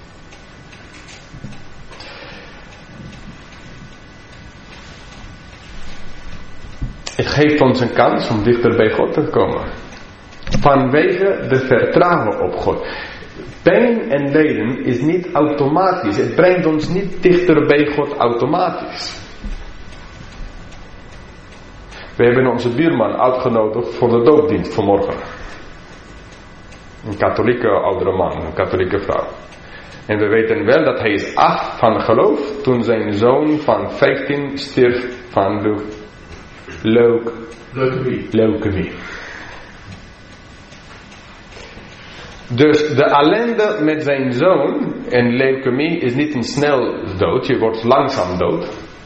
Het geeft ons een kans om dichter bij God te komen. Vanwege de vertrouwen op God. Pijn en lijden is niet automatisch. Het brengt ons niet dichter bij God automatisch. We hebben onze buurman uitgenodigd voor de doopdienst vanmorgen. Een katholieke oudere man, een katholieke vrouw. En we weten wel dat hij is acht van geloof toen zijn zoon van vijftien stierf van leuk, leuk, leukemie. leukemie. Dus de ellende met zijn zoon en leukemie is niet een snel dood, je wordt langzaam dood.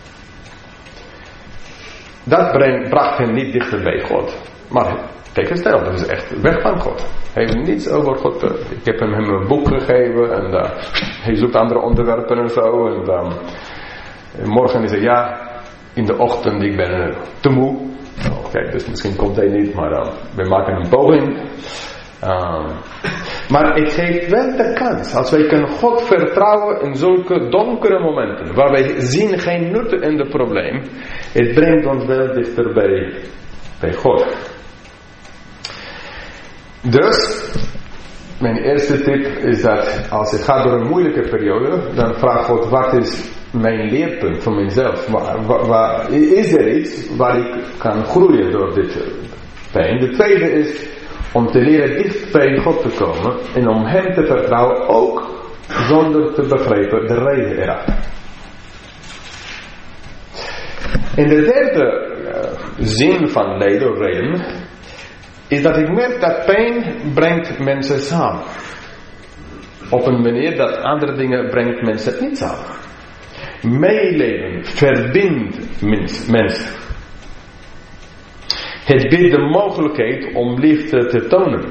Dat brengt, bracht hem niet dichter bij God. Maar tegenstelde, dat is echt weg van God. Hij heeft niets over God. Ik heb hem, hem een boek gegeven en uh, hij zoekt andere onderwerpen en zo. En, uh, en morgen is hij ja, in de ochtend ik ben uh, te moe. Oh, kijk, dus misschien komt hij niet, maar uh, we maken een poging. Uh, maar het geeft wel de kans. Als wij kunnen God vertrouwen in zulke donkere momenten. Waar wij zien geen nut in het probleem. Het brengt ons wel dichter bij, bij God. Dus. Mijn eerste tip is dat. Als ik ga door een moeilijke periode. Dan vraag God wat is mijn leerpunt voor mezelf. Waar, waar, waar, is er iets waar ik kan groeien door dit pijn. De tweede is. Om te leren dicht bij God te komen. En om hem te vertrouwen ook. Zonder te begrijpen de reden erachter. En de derde uh, zin van lijden of reden. Is dat ik merk dat pijn brengt mensen samen. Op een manier dat andere dingen brengt mensen niet samen. Meeleven verbindt mensen. Het biedt de mogelijkheid om liefde te tonen.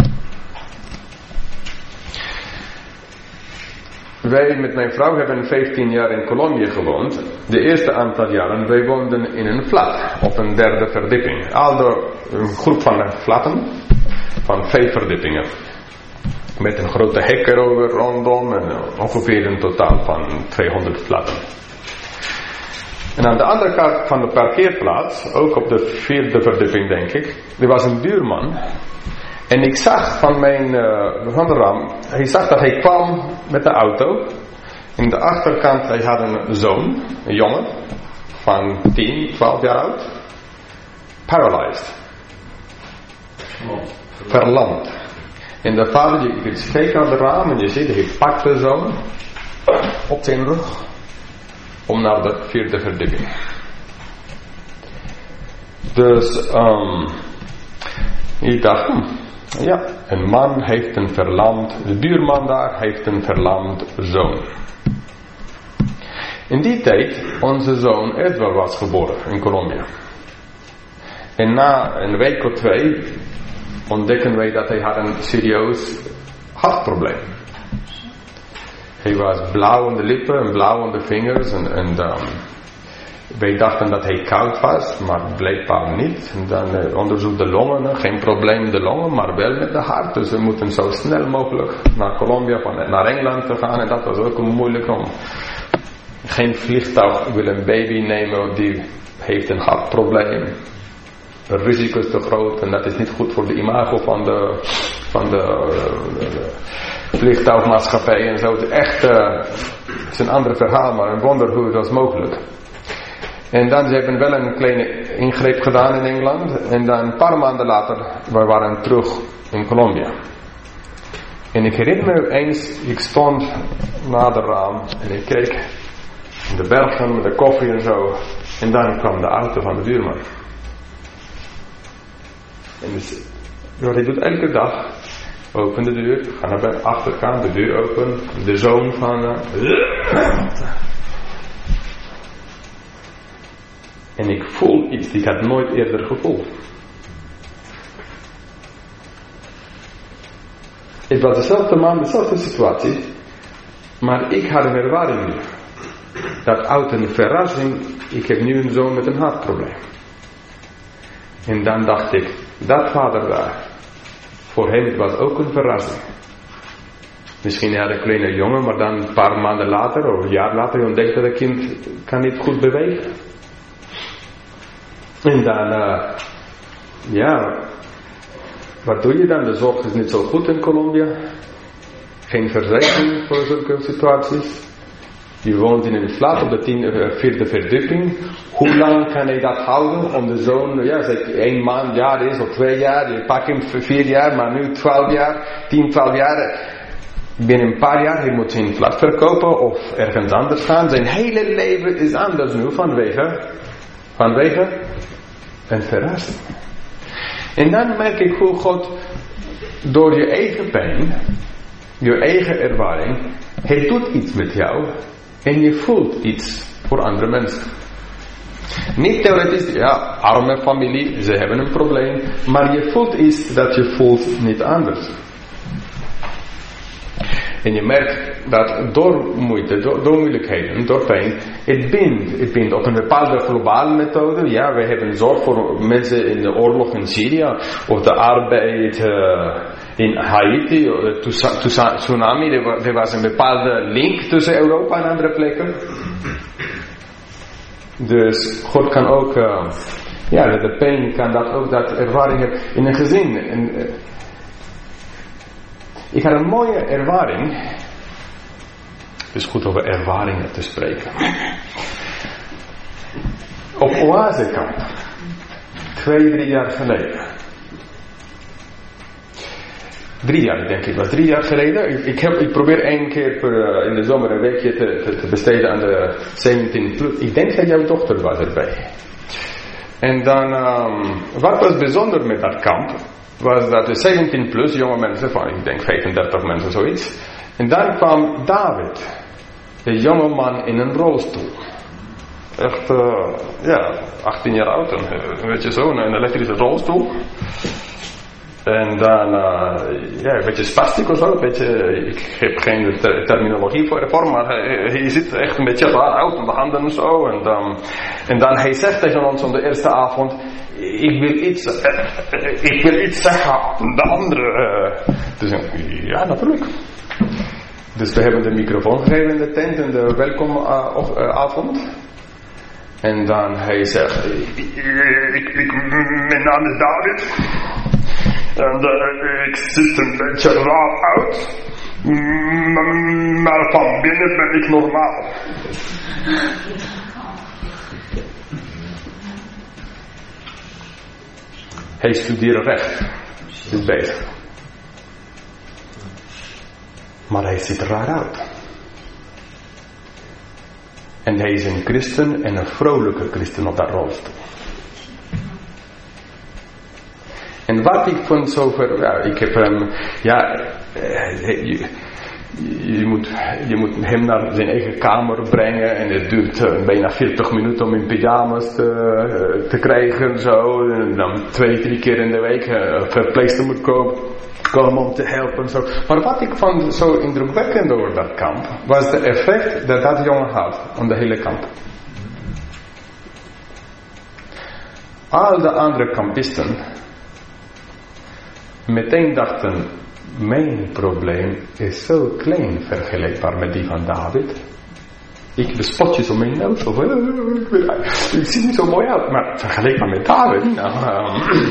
Wij met mijn vrouw hebben vijftien jaar in Colombia gewoond. De eerste aantal jaren, wij woonden in een flat op een derde verdieping. Al door een groep van flatten van vijf verdiepingen. Met een grote hek erover rondom en ongeveer een totaal van tweehonderd flatten. En aan de andere kant van de parkeerplaats, ook op de vierde verdieping denk ik, er was een buurman. En ik zag van mijn uh, van de raam, hij zag dat hij kwam met de auto. In de achterkant, hij had een zoon, een jongen, van tien, twaalf jaar oud. Paralyzed. Verlamd. En de vader, je kunt kijken aan de raam en je ziet, hij pakt de zoon op zijn rug. Om naar de vierde verdieping. Dus, um, ik dacht, hm, ja, een man heeft een verlamd, de buurman daar heeft een verlamd zoon. In die tijd, onze zoon Edward was geboren in Colombia. En na een week of twee, ontdekken wij dat hij had een serieus hartprobleem. Hij was blauw aan de lippen en blauw aan de vingers. En, en um, wij dachten dat hij koud was, maar blijkbaar niet. En dan uh, onderzoek de longen, geen probleem met de longen, maar wel met de hart. Dus we moeten zo snel mogelijk naar Colombia, van, naar Engeland te gaan. En dat was ook moeilijk om geen vliegtuig wil een baby nemen die heeft een hartprobleem. Het risico is te groot en dat is niet goed voor de imago van de, van de, uh, de vliegtuigmaatschappij en zo. Het is echt uh, het is een ander verhaal, maar een wonder hoe het was mogelijk. En dan, ze hebben wel een kleine ingreep gedaan in Engeland. En dan een paar maanden later, we waren terug in Colombia. En ik herinner me eens, ik stond na de raam en ik keek in de bergen met de koffie en zo. En dan kwam de auto van de buurman. En dus, wat hij doet elke dag, open de deur, ga naar de achterkant, de deur open, de zoon van... Uh, en ik voel iets die ik had nooit eerder gevoeld. Het was dezelfde man, dezelfde situatie, maar ik had een ervaring nu. Dat uit een verrassing, ik heb nu een zoon met een hartprobleem. En dan dacht ik, dat vader daar, voor hem was ook een verrassing. Misschien had een kleine jongen, maar dan een paar maanden later, of een jaar later, ontdekte dat het kind kan niet goed bewegen. En dan, uh, ja, wat doe je dan? De zorg is niet zo goed in Colombia. Geen verzekering voor zulke situaties. Je woont in een flat op de tiende, vierde verdieping. Hoe lang kan hij dat houden om de zoon, ja, zeg één maand, jaar is of twee jaar, je pakt hem voor vier jaar, maar nu twaalf jaar, tien, twaalf jaar. Binnen een paar jaar, hij moet zijn flat verkopen of ergens anders gaan. Zijn hele leven is anders nu vanwege, vanwege een verrassing. En dan merk ik hoe God door je eigen pijn, je eigen ervaring, hij doet iets met jou en je voelt iets voor andere mensen. Niet theoretisch, ja, arme familie, ze hebben een probleem, maar je voelt iets dat je voelt niet anders. En je merkt dat door moeite, door, door moeilijkheden, door pijn, het bindt. Het bindt op een bepaalde globale methode. Ja, we hebben zorg voor mensen in de oorlog in Syrië, of de arbeid uh, in Haiti, de tsunami. Er was een bepaalde link tussen Europa en andere plekken. Dus God kan ook, uh, ja, de pijn kan dat ook, dat ervaring hebben in een gezin. En, uh, ik had een mooie ervaring. Het is goed over ervaringen te spreken. Op Oasekamp. Twee, drie jaar geleden. Drie jaar, denk ik. Was drie jaar geleden. Ik, ik, heb, ik probeer één keer per, uh, in de zomer een weekje te, te, te besteden aan de zeventien plus. Ik denk dat jouw dochter was erbij. En dan, um, wat was bijzonder met dat kamp, was dat de zeventien plus jonge mensen, van ik denk vijfendertig mensen zoiets. En dan kwam David, een jonge man in een rolstoel. Echt, uh, ja, achttien jaar oud, een, weet je zo, een elektrische rolstoel. En dan, uh, ja, een beetje spastiek of zo, een beetje, ik heb geen ter- terminologie voor ervoor, maar hij, hij zit echt een beetje raar uit met de handen en zo. En dan, en dan hij zegt tegen ons op de eerste avond, ik wil iets, uh, ik wil iets zeggen aan de andere. Uh. Dus ja, natuurlijk. Dus we hebben de microfoon gegeven in de tent in de welkomavond. Uh, en dan hij zegt, ik, ik, ik, mijn naam is David. En uh, ik zit een beetje raar uit. Maar van binnen ben ik normaal. Hij studeert recht. Is bezig. Maar hij ziet er raar uit. En hij is een christen en een vrolijke christen op dat rolstoel. En wat ik vond zover, ja, ik heb hem, ja, je, je, moet, je moet hem naar zijn eigen kamer brengen en het duurt uh, bijna veertig minuten om in pyjama's te, te krijgen, zo. En dan twee, drie keer in de week uh, verpleegster moet komen, komen om te helpen, zo. Maar wat ik vond zo indrukwekkend over dat kamp, was de effect dat dat jongen had op de hele kamp. al de andere kampisten meteen dachten, mijn probleem is zo klein vergelijkbaar met die van David. Ik heb spotjes om mijn neus. Of, uh, ik zie niet zo mooi uit, maar vergelijkbaar met David. Nou, um.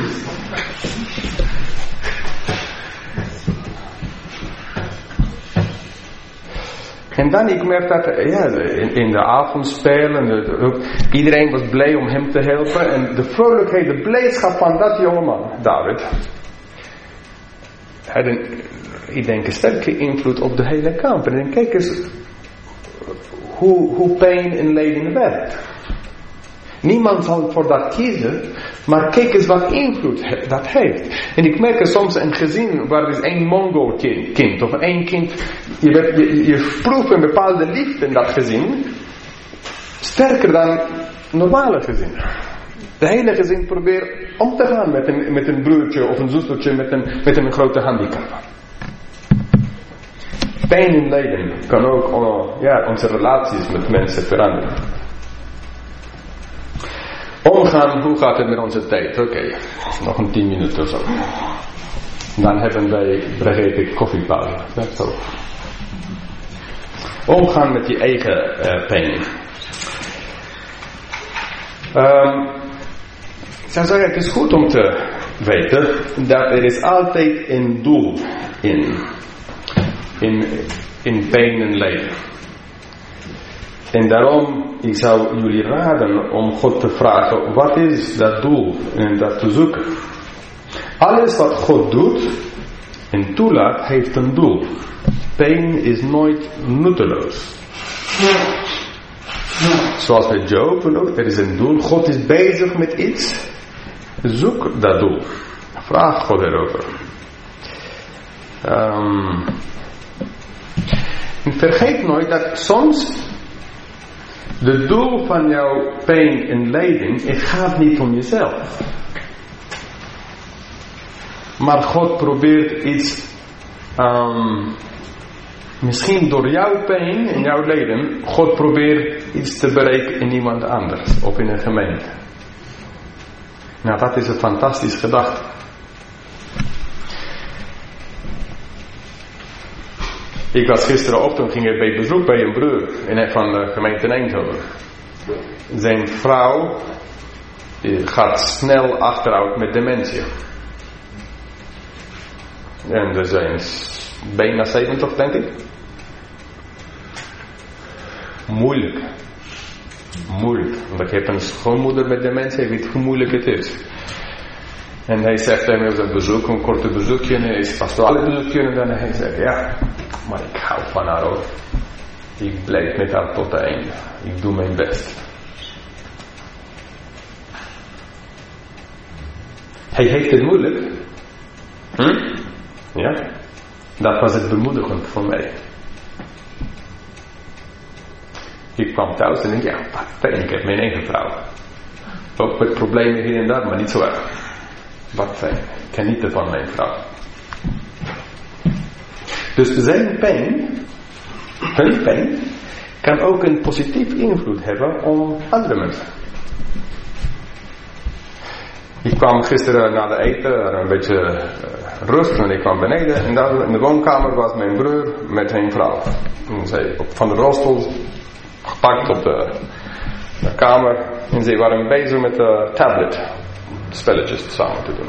En dan, ik merk dat ja, in, in de avondspelen, de, de, iedereen was blij om hem te helpen. En de vrolijkheid, de blijdschap van dat jongeman, David, had een, ik denk, een sterke invloed op de hele kamp. En kijk eens hoe, hoe pijn en lijden werkt. Niemand zal voor dat kiezen, maar kijk eens wat invloed dat heeft. En ik merk er soms een gezin waar is één Mongool kind, kind of één kind, je, je, je proeft een bepaalde liefde in dat gezin, sterker dan normale gezinnen. De hele gezin probeert om te gaan met een, met een broertje of een zustertje met een, met een grote handicap. Pijn en lijden kan ook uh, ja, onze relaties met mensen veranderen. Omgaan, hoe gaat het met onze tijd? Oké, okay, nog een tien minuten of zo. Dan hebben wij, begreep ik, koffiepauze. Dat zo. Omgaan met je eigen uh, pijn. Um, ik zou zeggen, het is goed om te weten dat er is altijd een doel in. In, in pijn en lijden. En daarom, ik zou jullie raden om God te vragen, wat is dat doel en dat te zoeken. Alles wat God doet en toelaat, heeft een doel. Pijn is nooit nutteloos. Zoals bij Job ook, er is een doel. God is bezig met iets. Zoek dat doel. Vraag God erover. Um, en vergeet nooit dat soms de doel van jouw pijn en lijden, het gaat niet om jezelf. Maar God probeert iets, um, misschien door jouw pijn en jouw lijden, God probeert iets te bereiken in iemand anders of in een gemeente. Nou, dat is een fantastische gedachte. Ik was gisterenochtend, ging ik bij bezoek bij een broer van de gemeente Eindhoven. Zijn vrouw gaat snel achteruit met dementie. En er zijn bijna zeventig, denk ik. Moeilijk. Moeilijk. Want ik heb een schoonmoeder met dementie, ik weet hoe moeilijk het is. En hij zegt tegen mij op dat bezoek, een korte bezoekje, en hij is pastorale bezoekje, en dan hij zegt, ja, maar ik hou van haar hoor. Ik blijf met haar tot het einde. Ik doe mijn best. Hij heeft het moeilijk. Hm? Ja? Dat was het bemoedigend voor mij. Ik kwam thuis en denk, ja, wat fijn, ik heb mijn eigen vrouw. Ook met problemen hier en daar, maar niet zo erg. Wat fijn, ik geniet van mijn vrouw. Dus zijn pijn, hun pijn, kan ook een positief invloed hebben op andere mensen. Ik kwam gisteren na de eten, een beetje uh, rust, en ik kwam beneden. En daar in de woonkamer was mijn broer met zijn vrouw. En zij van de rolstoel gepakt op de, de kamer. En ze waren bezig met de tablet, spelletjes samen te doen.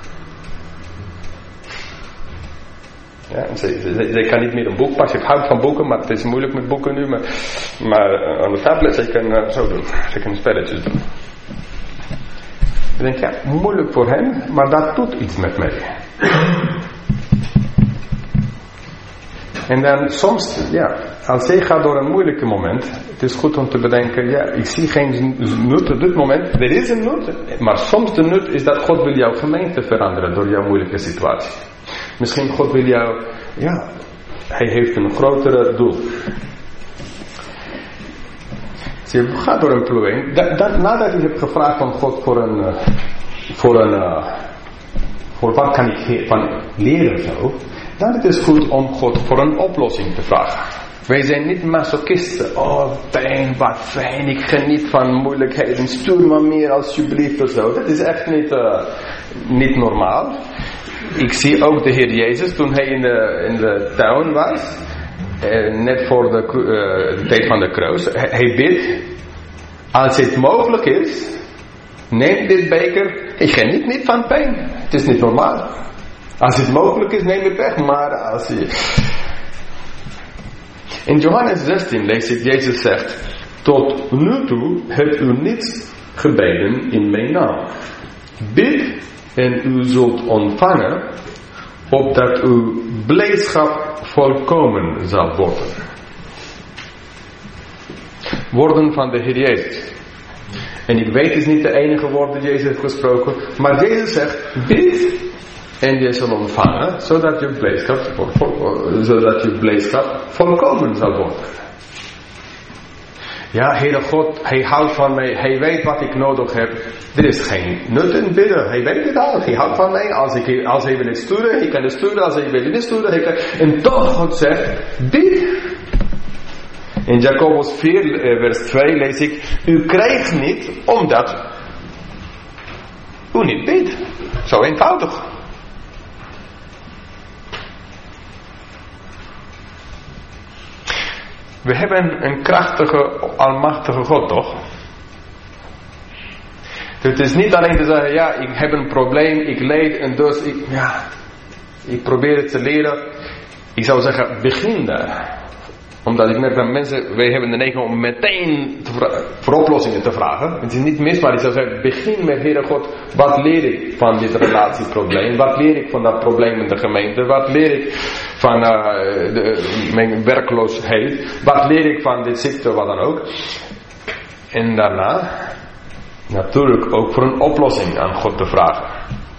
Ja, en ze, ze, ze kan niet meer een boek pakken. Ik houd van boeken, maar het is moeilijk met boeken nu. Maar, maar aan de tablet, ze kan uh, zo doen. Ze kan spelletjes doen. Ik denk, ja, moeilijk voor hen, maar dat doet iets met mij. En dan soms, ja, als zij gaat door een moeilijke moment, het is goed om te bedenken, ja, ik zie geen nut op dit moment. Er is een nut, maar soms de nut is dat God wil jouw gemeente veranderen door jouw moeilijke situatie. Misschien God wil jou, ja, hij heeft een grotere doel. Je gaat door een ploeging. Da, da, nadat je hebt gevraagd van God voor een, uh, voor een, uh, voor wat kan ik van leren zo, dan is het goed om God voor een oplossing te vragen. Wij zijn niet masochisten. Oh, pijn, wat fijn. Ik geniet van moeilijkheden. Stuur me meer alsjeblieft of zo. Dat is echt niet, uh, niet normaal. Ik zie ook de Heer Jezus toen hij in de, in de tuin was. Uh, net voor de, uh, de tijd van de kruis. Hij, hij bidt. Als het mogelijk is. Neem dit beker. Ik geniet niet van pijn. Het is niet normaal. Als het mogelijk is, neem het weg. Maar als je... In Johannes zestien lees ik, Jezus zegt, tot nu toe hebt u niets gebeden in mijn naam. Bid en u zult ontvangen, opdat uw blijdschap volkomen zal worden. Woorden van de Heer Jezus. En ik weet, het is niet de enige woorden die Jezus heeft gesproken, maar Jezus zegt, bid en je zal ontvangen, zodat je blijdschap, zodat je blijdschap volkomen zal worden. Ja, Heere God, Hij houdt van mij, Hij weet wat ik nodig heb. Er is geen nut in bidden, Hij weet het al, Hij houdt van mij. Als, ik, als Hij wil het sturen, Hij kan het sturen, als Hij wil het sturen, Hij kan... En toch, God zegt, bid. In Jacobus vier, vers twee lees ik, u krijgt niet, omdat u niet bidt. Zo eenvoudig. We hebben een krachtige, almachtige God, toch? Het is niet alleen te zeggen, ja, ik heb een probleem, ik leed en dus, ik, ja, ik probeer het te leren. Ik zou zeggen, begin daar. Omdat ik merk dat mensen, wij hebben de neiging om meteen te vra- voor oplossingen te vragen. Het is niet mis, maar ik zou zeggen, begin met Heere God, wat leer ik van dit relatieprobleem? Wat leer ik van dat probleem in de gemeente? Wat leer ik van uh, de, mijn werkloosheid? Wat leer ik van dit ziekte, wat dan ook? En daarna, natuurlijk ook voor een oplossing aan God te vragen.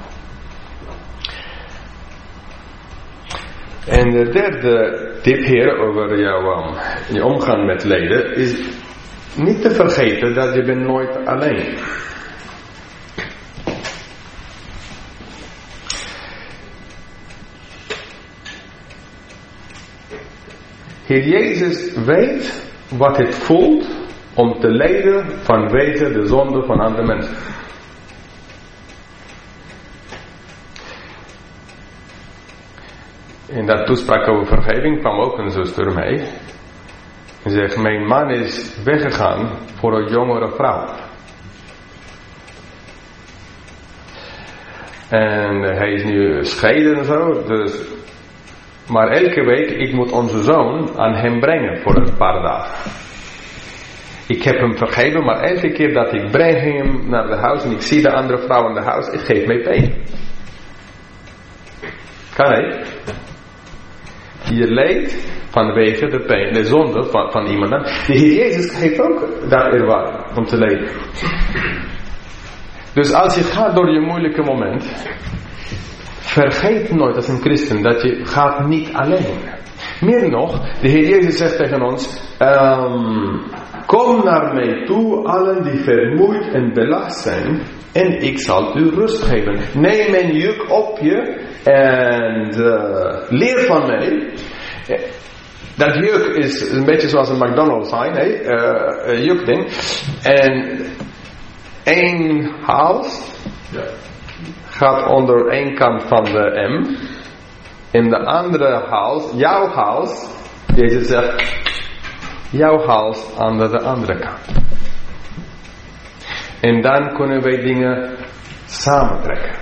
En de derde tip, Heer, over jouw um, je omgang met lijden, is niet te vergeten dat je bent nooit alleen. Heer Jezus weet wat het voelt om te lijden vanwege de zonde van andere mensen. In dat toespraak over vergeving kwam ook een zuster mee. En zegt, mijn man is weggegaan voor een jongere vrouw. En hij is nu gescheiden en zo. Dus, maar elke week, ik moet onze zoon aan hem brengen voor een paar dagen. Ik heb hem vergeven, maar elke keer dat ik breng hem naar de huis en ik zie de andere vrouw in de huis, het geeft mij pijn. Kan hij? Je leed vanwege de pijn, de zonde van, van iemand. De Heer Jezus heeft ook daar ervaring om te lijden. Dus als je gaat door je moeilijke moment, vergeet nooit als een christen dat je gaat niet alleen. Meer nog, de Heer Jezus zegt tegen ons, um, kom naar mij toe, allen die vermoeid en belast zijn, en ik zal u rust geven. Neem mijn juk op je en uh, leer van mij. Dat juk is een beetje zoals een McDonald's sign, hè? Uh, een jukding. En één hals gaat onder één kant van de M. En de andere hals, jouw hals, Jezus zegt, jouw hals aan de andere kant. En dan kunnen wij dingen samentrekken.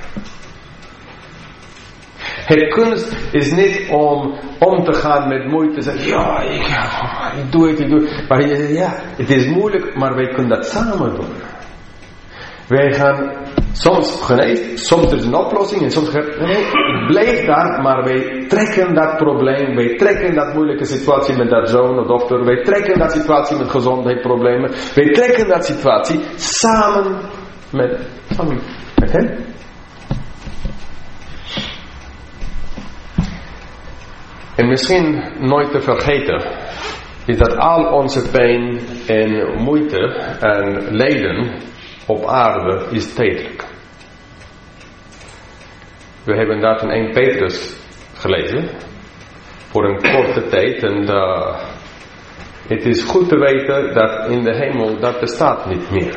Het kunst is niet om om te gaan met moeite te zeggen, ja, ik, ik doe het, ik doe het. Maar je zegt, ja, het is moeilijk, maar wij kunnen dat samen doen. Wij gaan soms genezen, soms er is een oplossing en soms gaan nee, ik blijf daar, maar wij trekken dat probleem, wij trekken dat moeilijke situatie met dat zoon of dochter, wij trekken dat situatie met gezondheidsproblemen, wij trekken dat situatie samen met, samen met hem. En misschien nooit te vergeten is dat al onze pijn en moeite en lijden op aarde is tijdelijk. We hebben dat in Eerste Petrus gelezen. Voor een korte tijd en uh, Het is goed te weten dat in de hemel dat bestaat niet meer.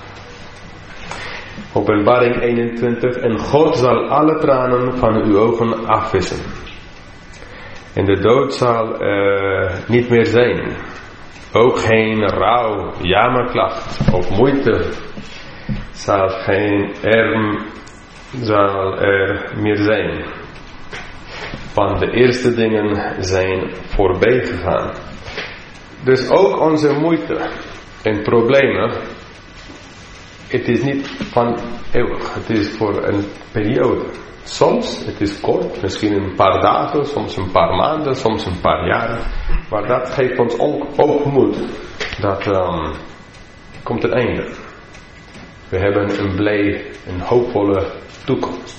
Openbaring eenentwintig. En God zal alle tranen van uw ogen afwissen. En de dood zal uh, niet meer zijn. Ook geen rouw, jammerklacht of moeite zal geen er, zal er meer zijn. Want de eerste dingen zijn voorbij gegaan. Dus ook onze moeite en problemen, het is niet van eeuwig. Het is voor een periode. Soms, het is kort, misschien een paar dagen, soms een paar maanden, soms een paar jaren. Maar dat geeft ons ook, ook moed. Dat um, komt het einde. We hebben een blij, een hoopvolle toekomst.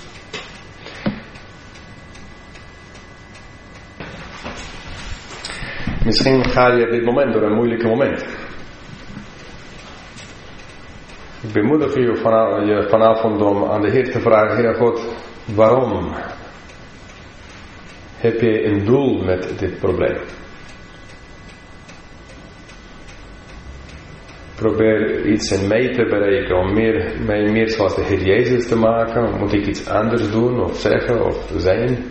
Misschien ga je op dit moment door een moeilijke moment. Ik bemoedig je vanavond, je vanavond om aan de Heer te vragen: Heer God, waarom heb je een doel met dit probleem? Probeer iets in mij te bereiken om meer, mij meer zoals de Heer Jezus te maken. Moet ik iets anders doen of zeggen of zijn?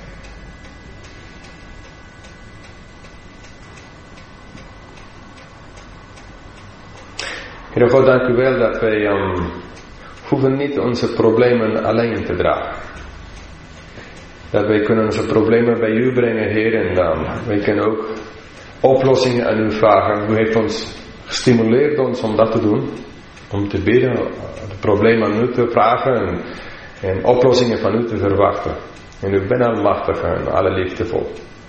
Heer God, dank u wel dat wij um, hoeven niet onze problemen alleen te dragen. Dat wij kunnen onze problemen bij u brengen, Heer, en dan wij kunnen ook oplossingen aan u vragen. U heeft ons gestimuleerd ons om dat te doen, om te bidden, de problemen aan u te vragen en, en oplossingen van u te verwachten. En u bent almachtig en alle liefdevol.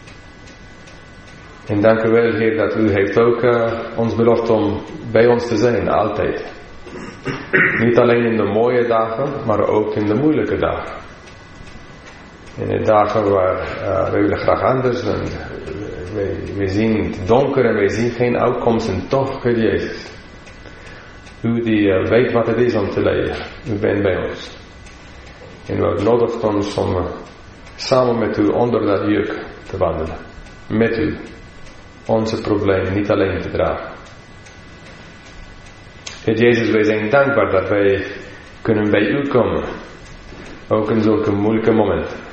En dank u wel, Heer, dat u heeft ook uh, ons beloofd om bij ons te zijn, altijd. Niet alleen in de mooie dagen, maar ook in de moeilijke dagen. In de dagen waar uh, we willen graag anders en we, we zien het donker en we zien geen uitkomst en toch, Heer Jezus. U die uh, weet wat het is om te leven. U bent bij ons. En u nodigt ons om uh, samen met u onder dat juk te wandelen. Met u. Onze problemen niet alleen te dragen. Heer Jezus, wij zijn dankbaar dat wij kunnen bij u komen. Ook in zulke moeilijke momenten.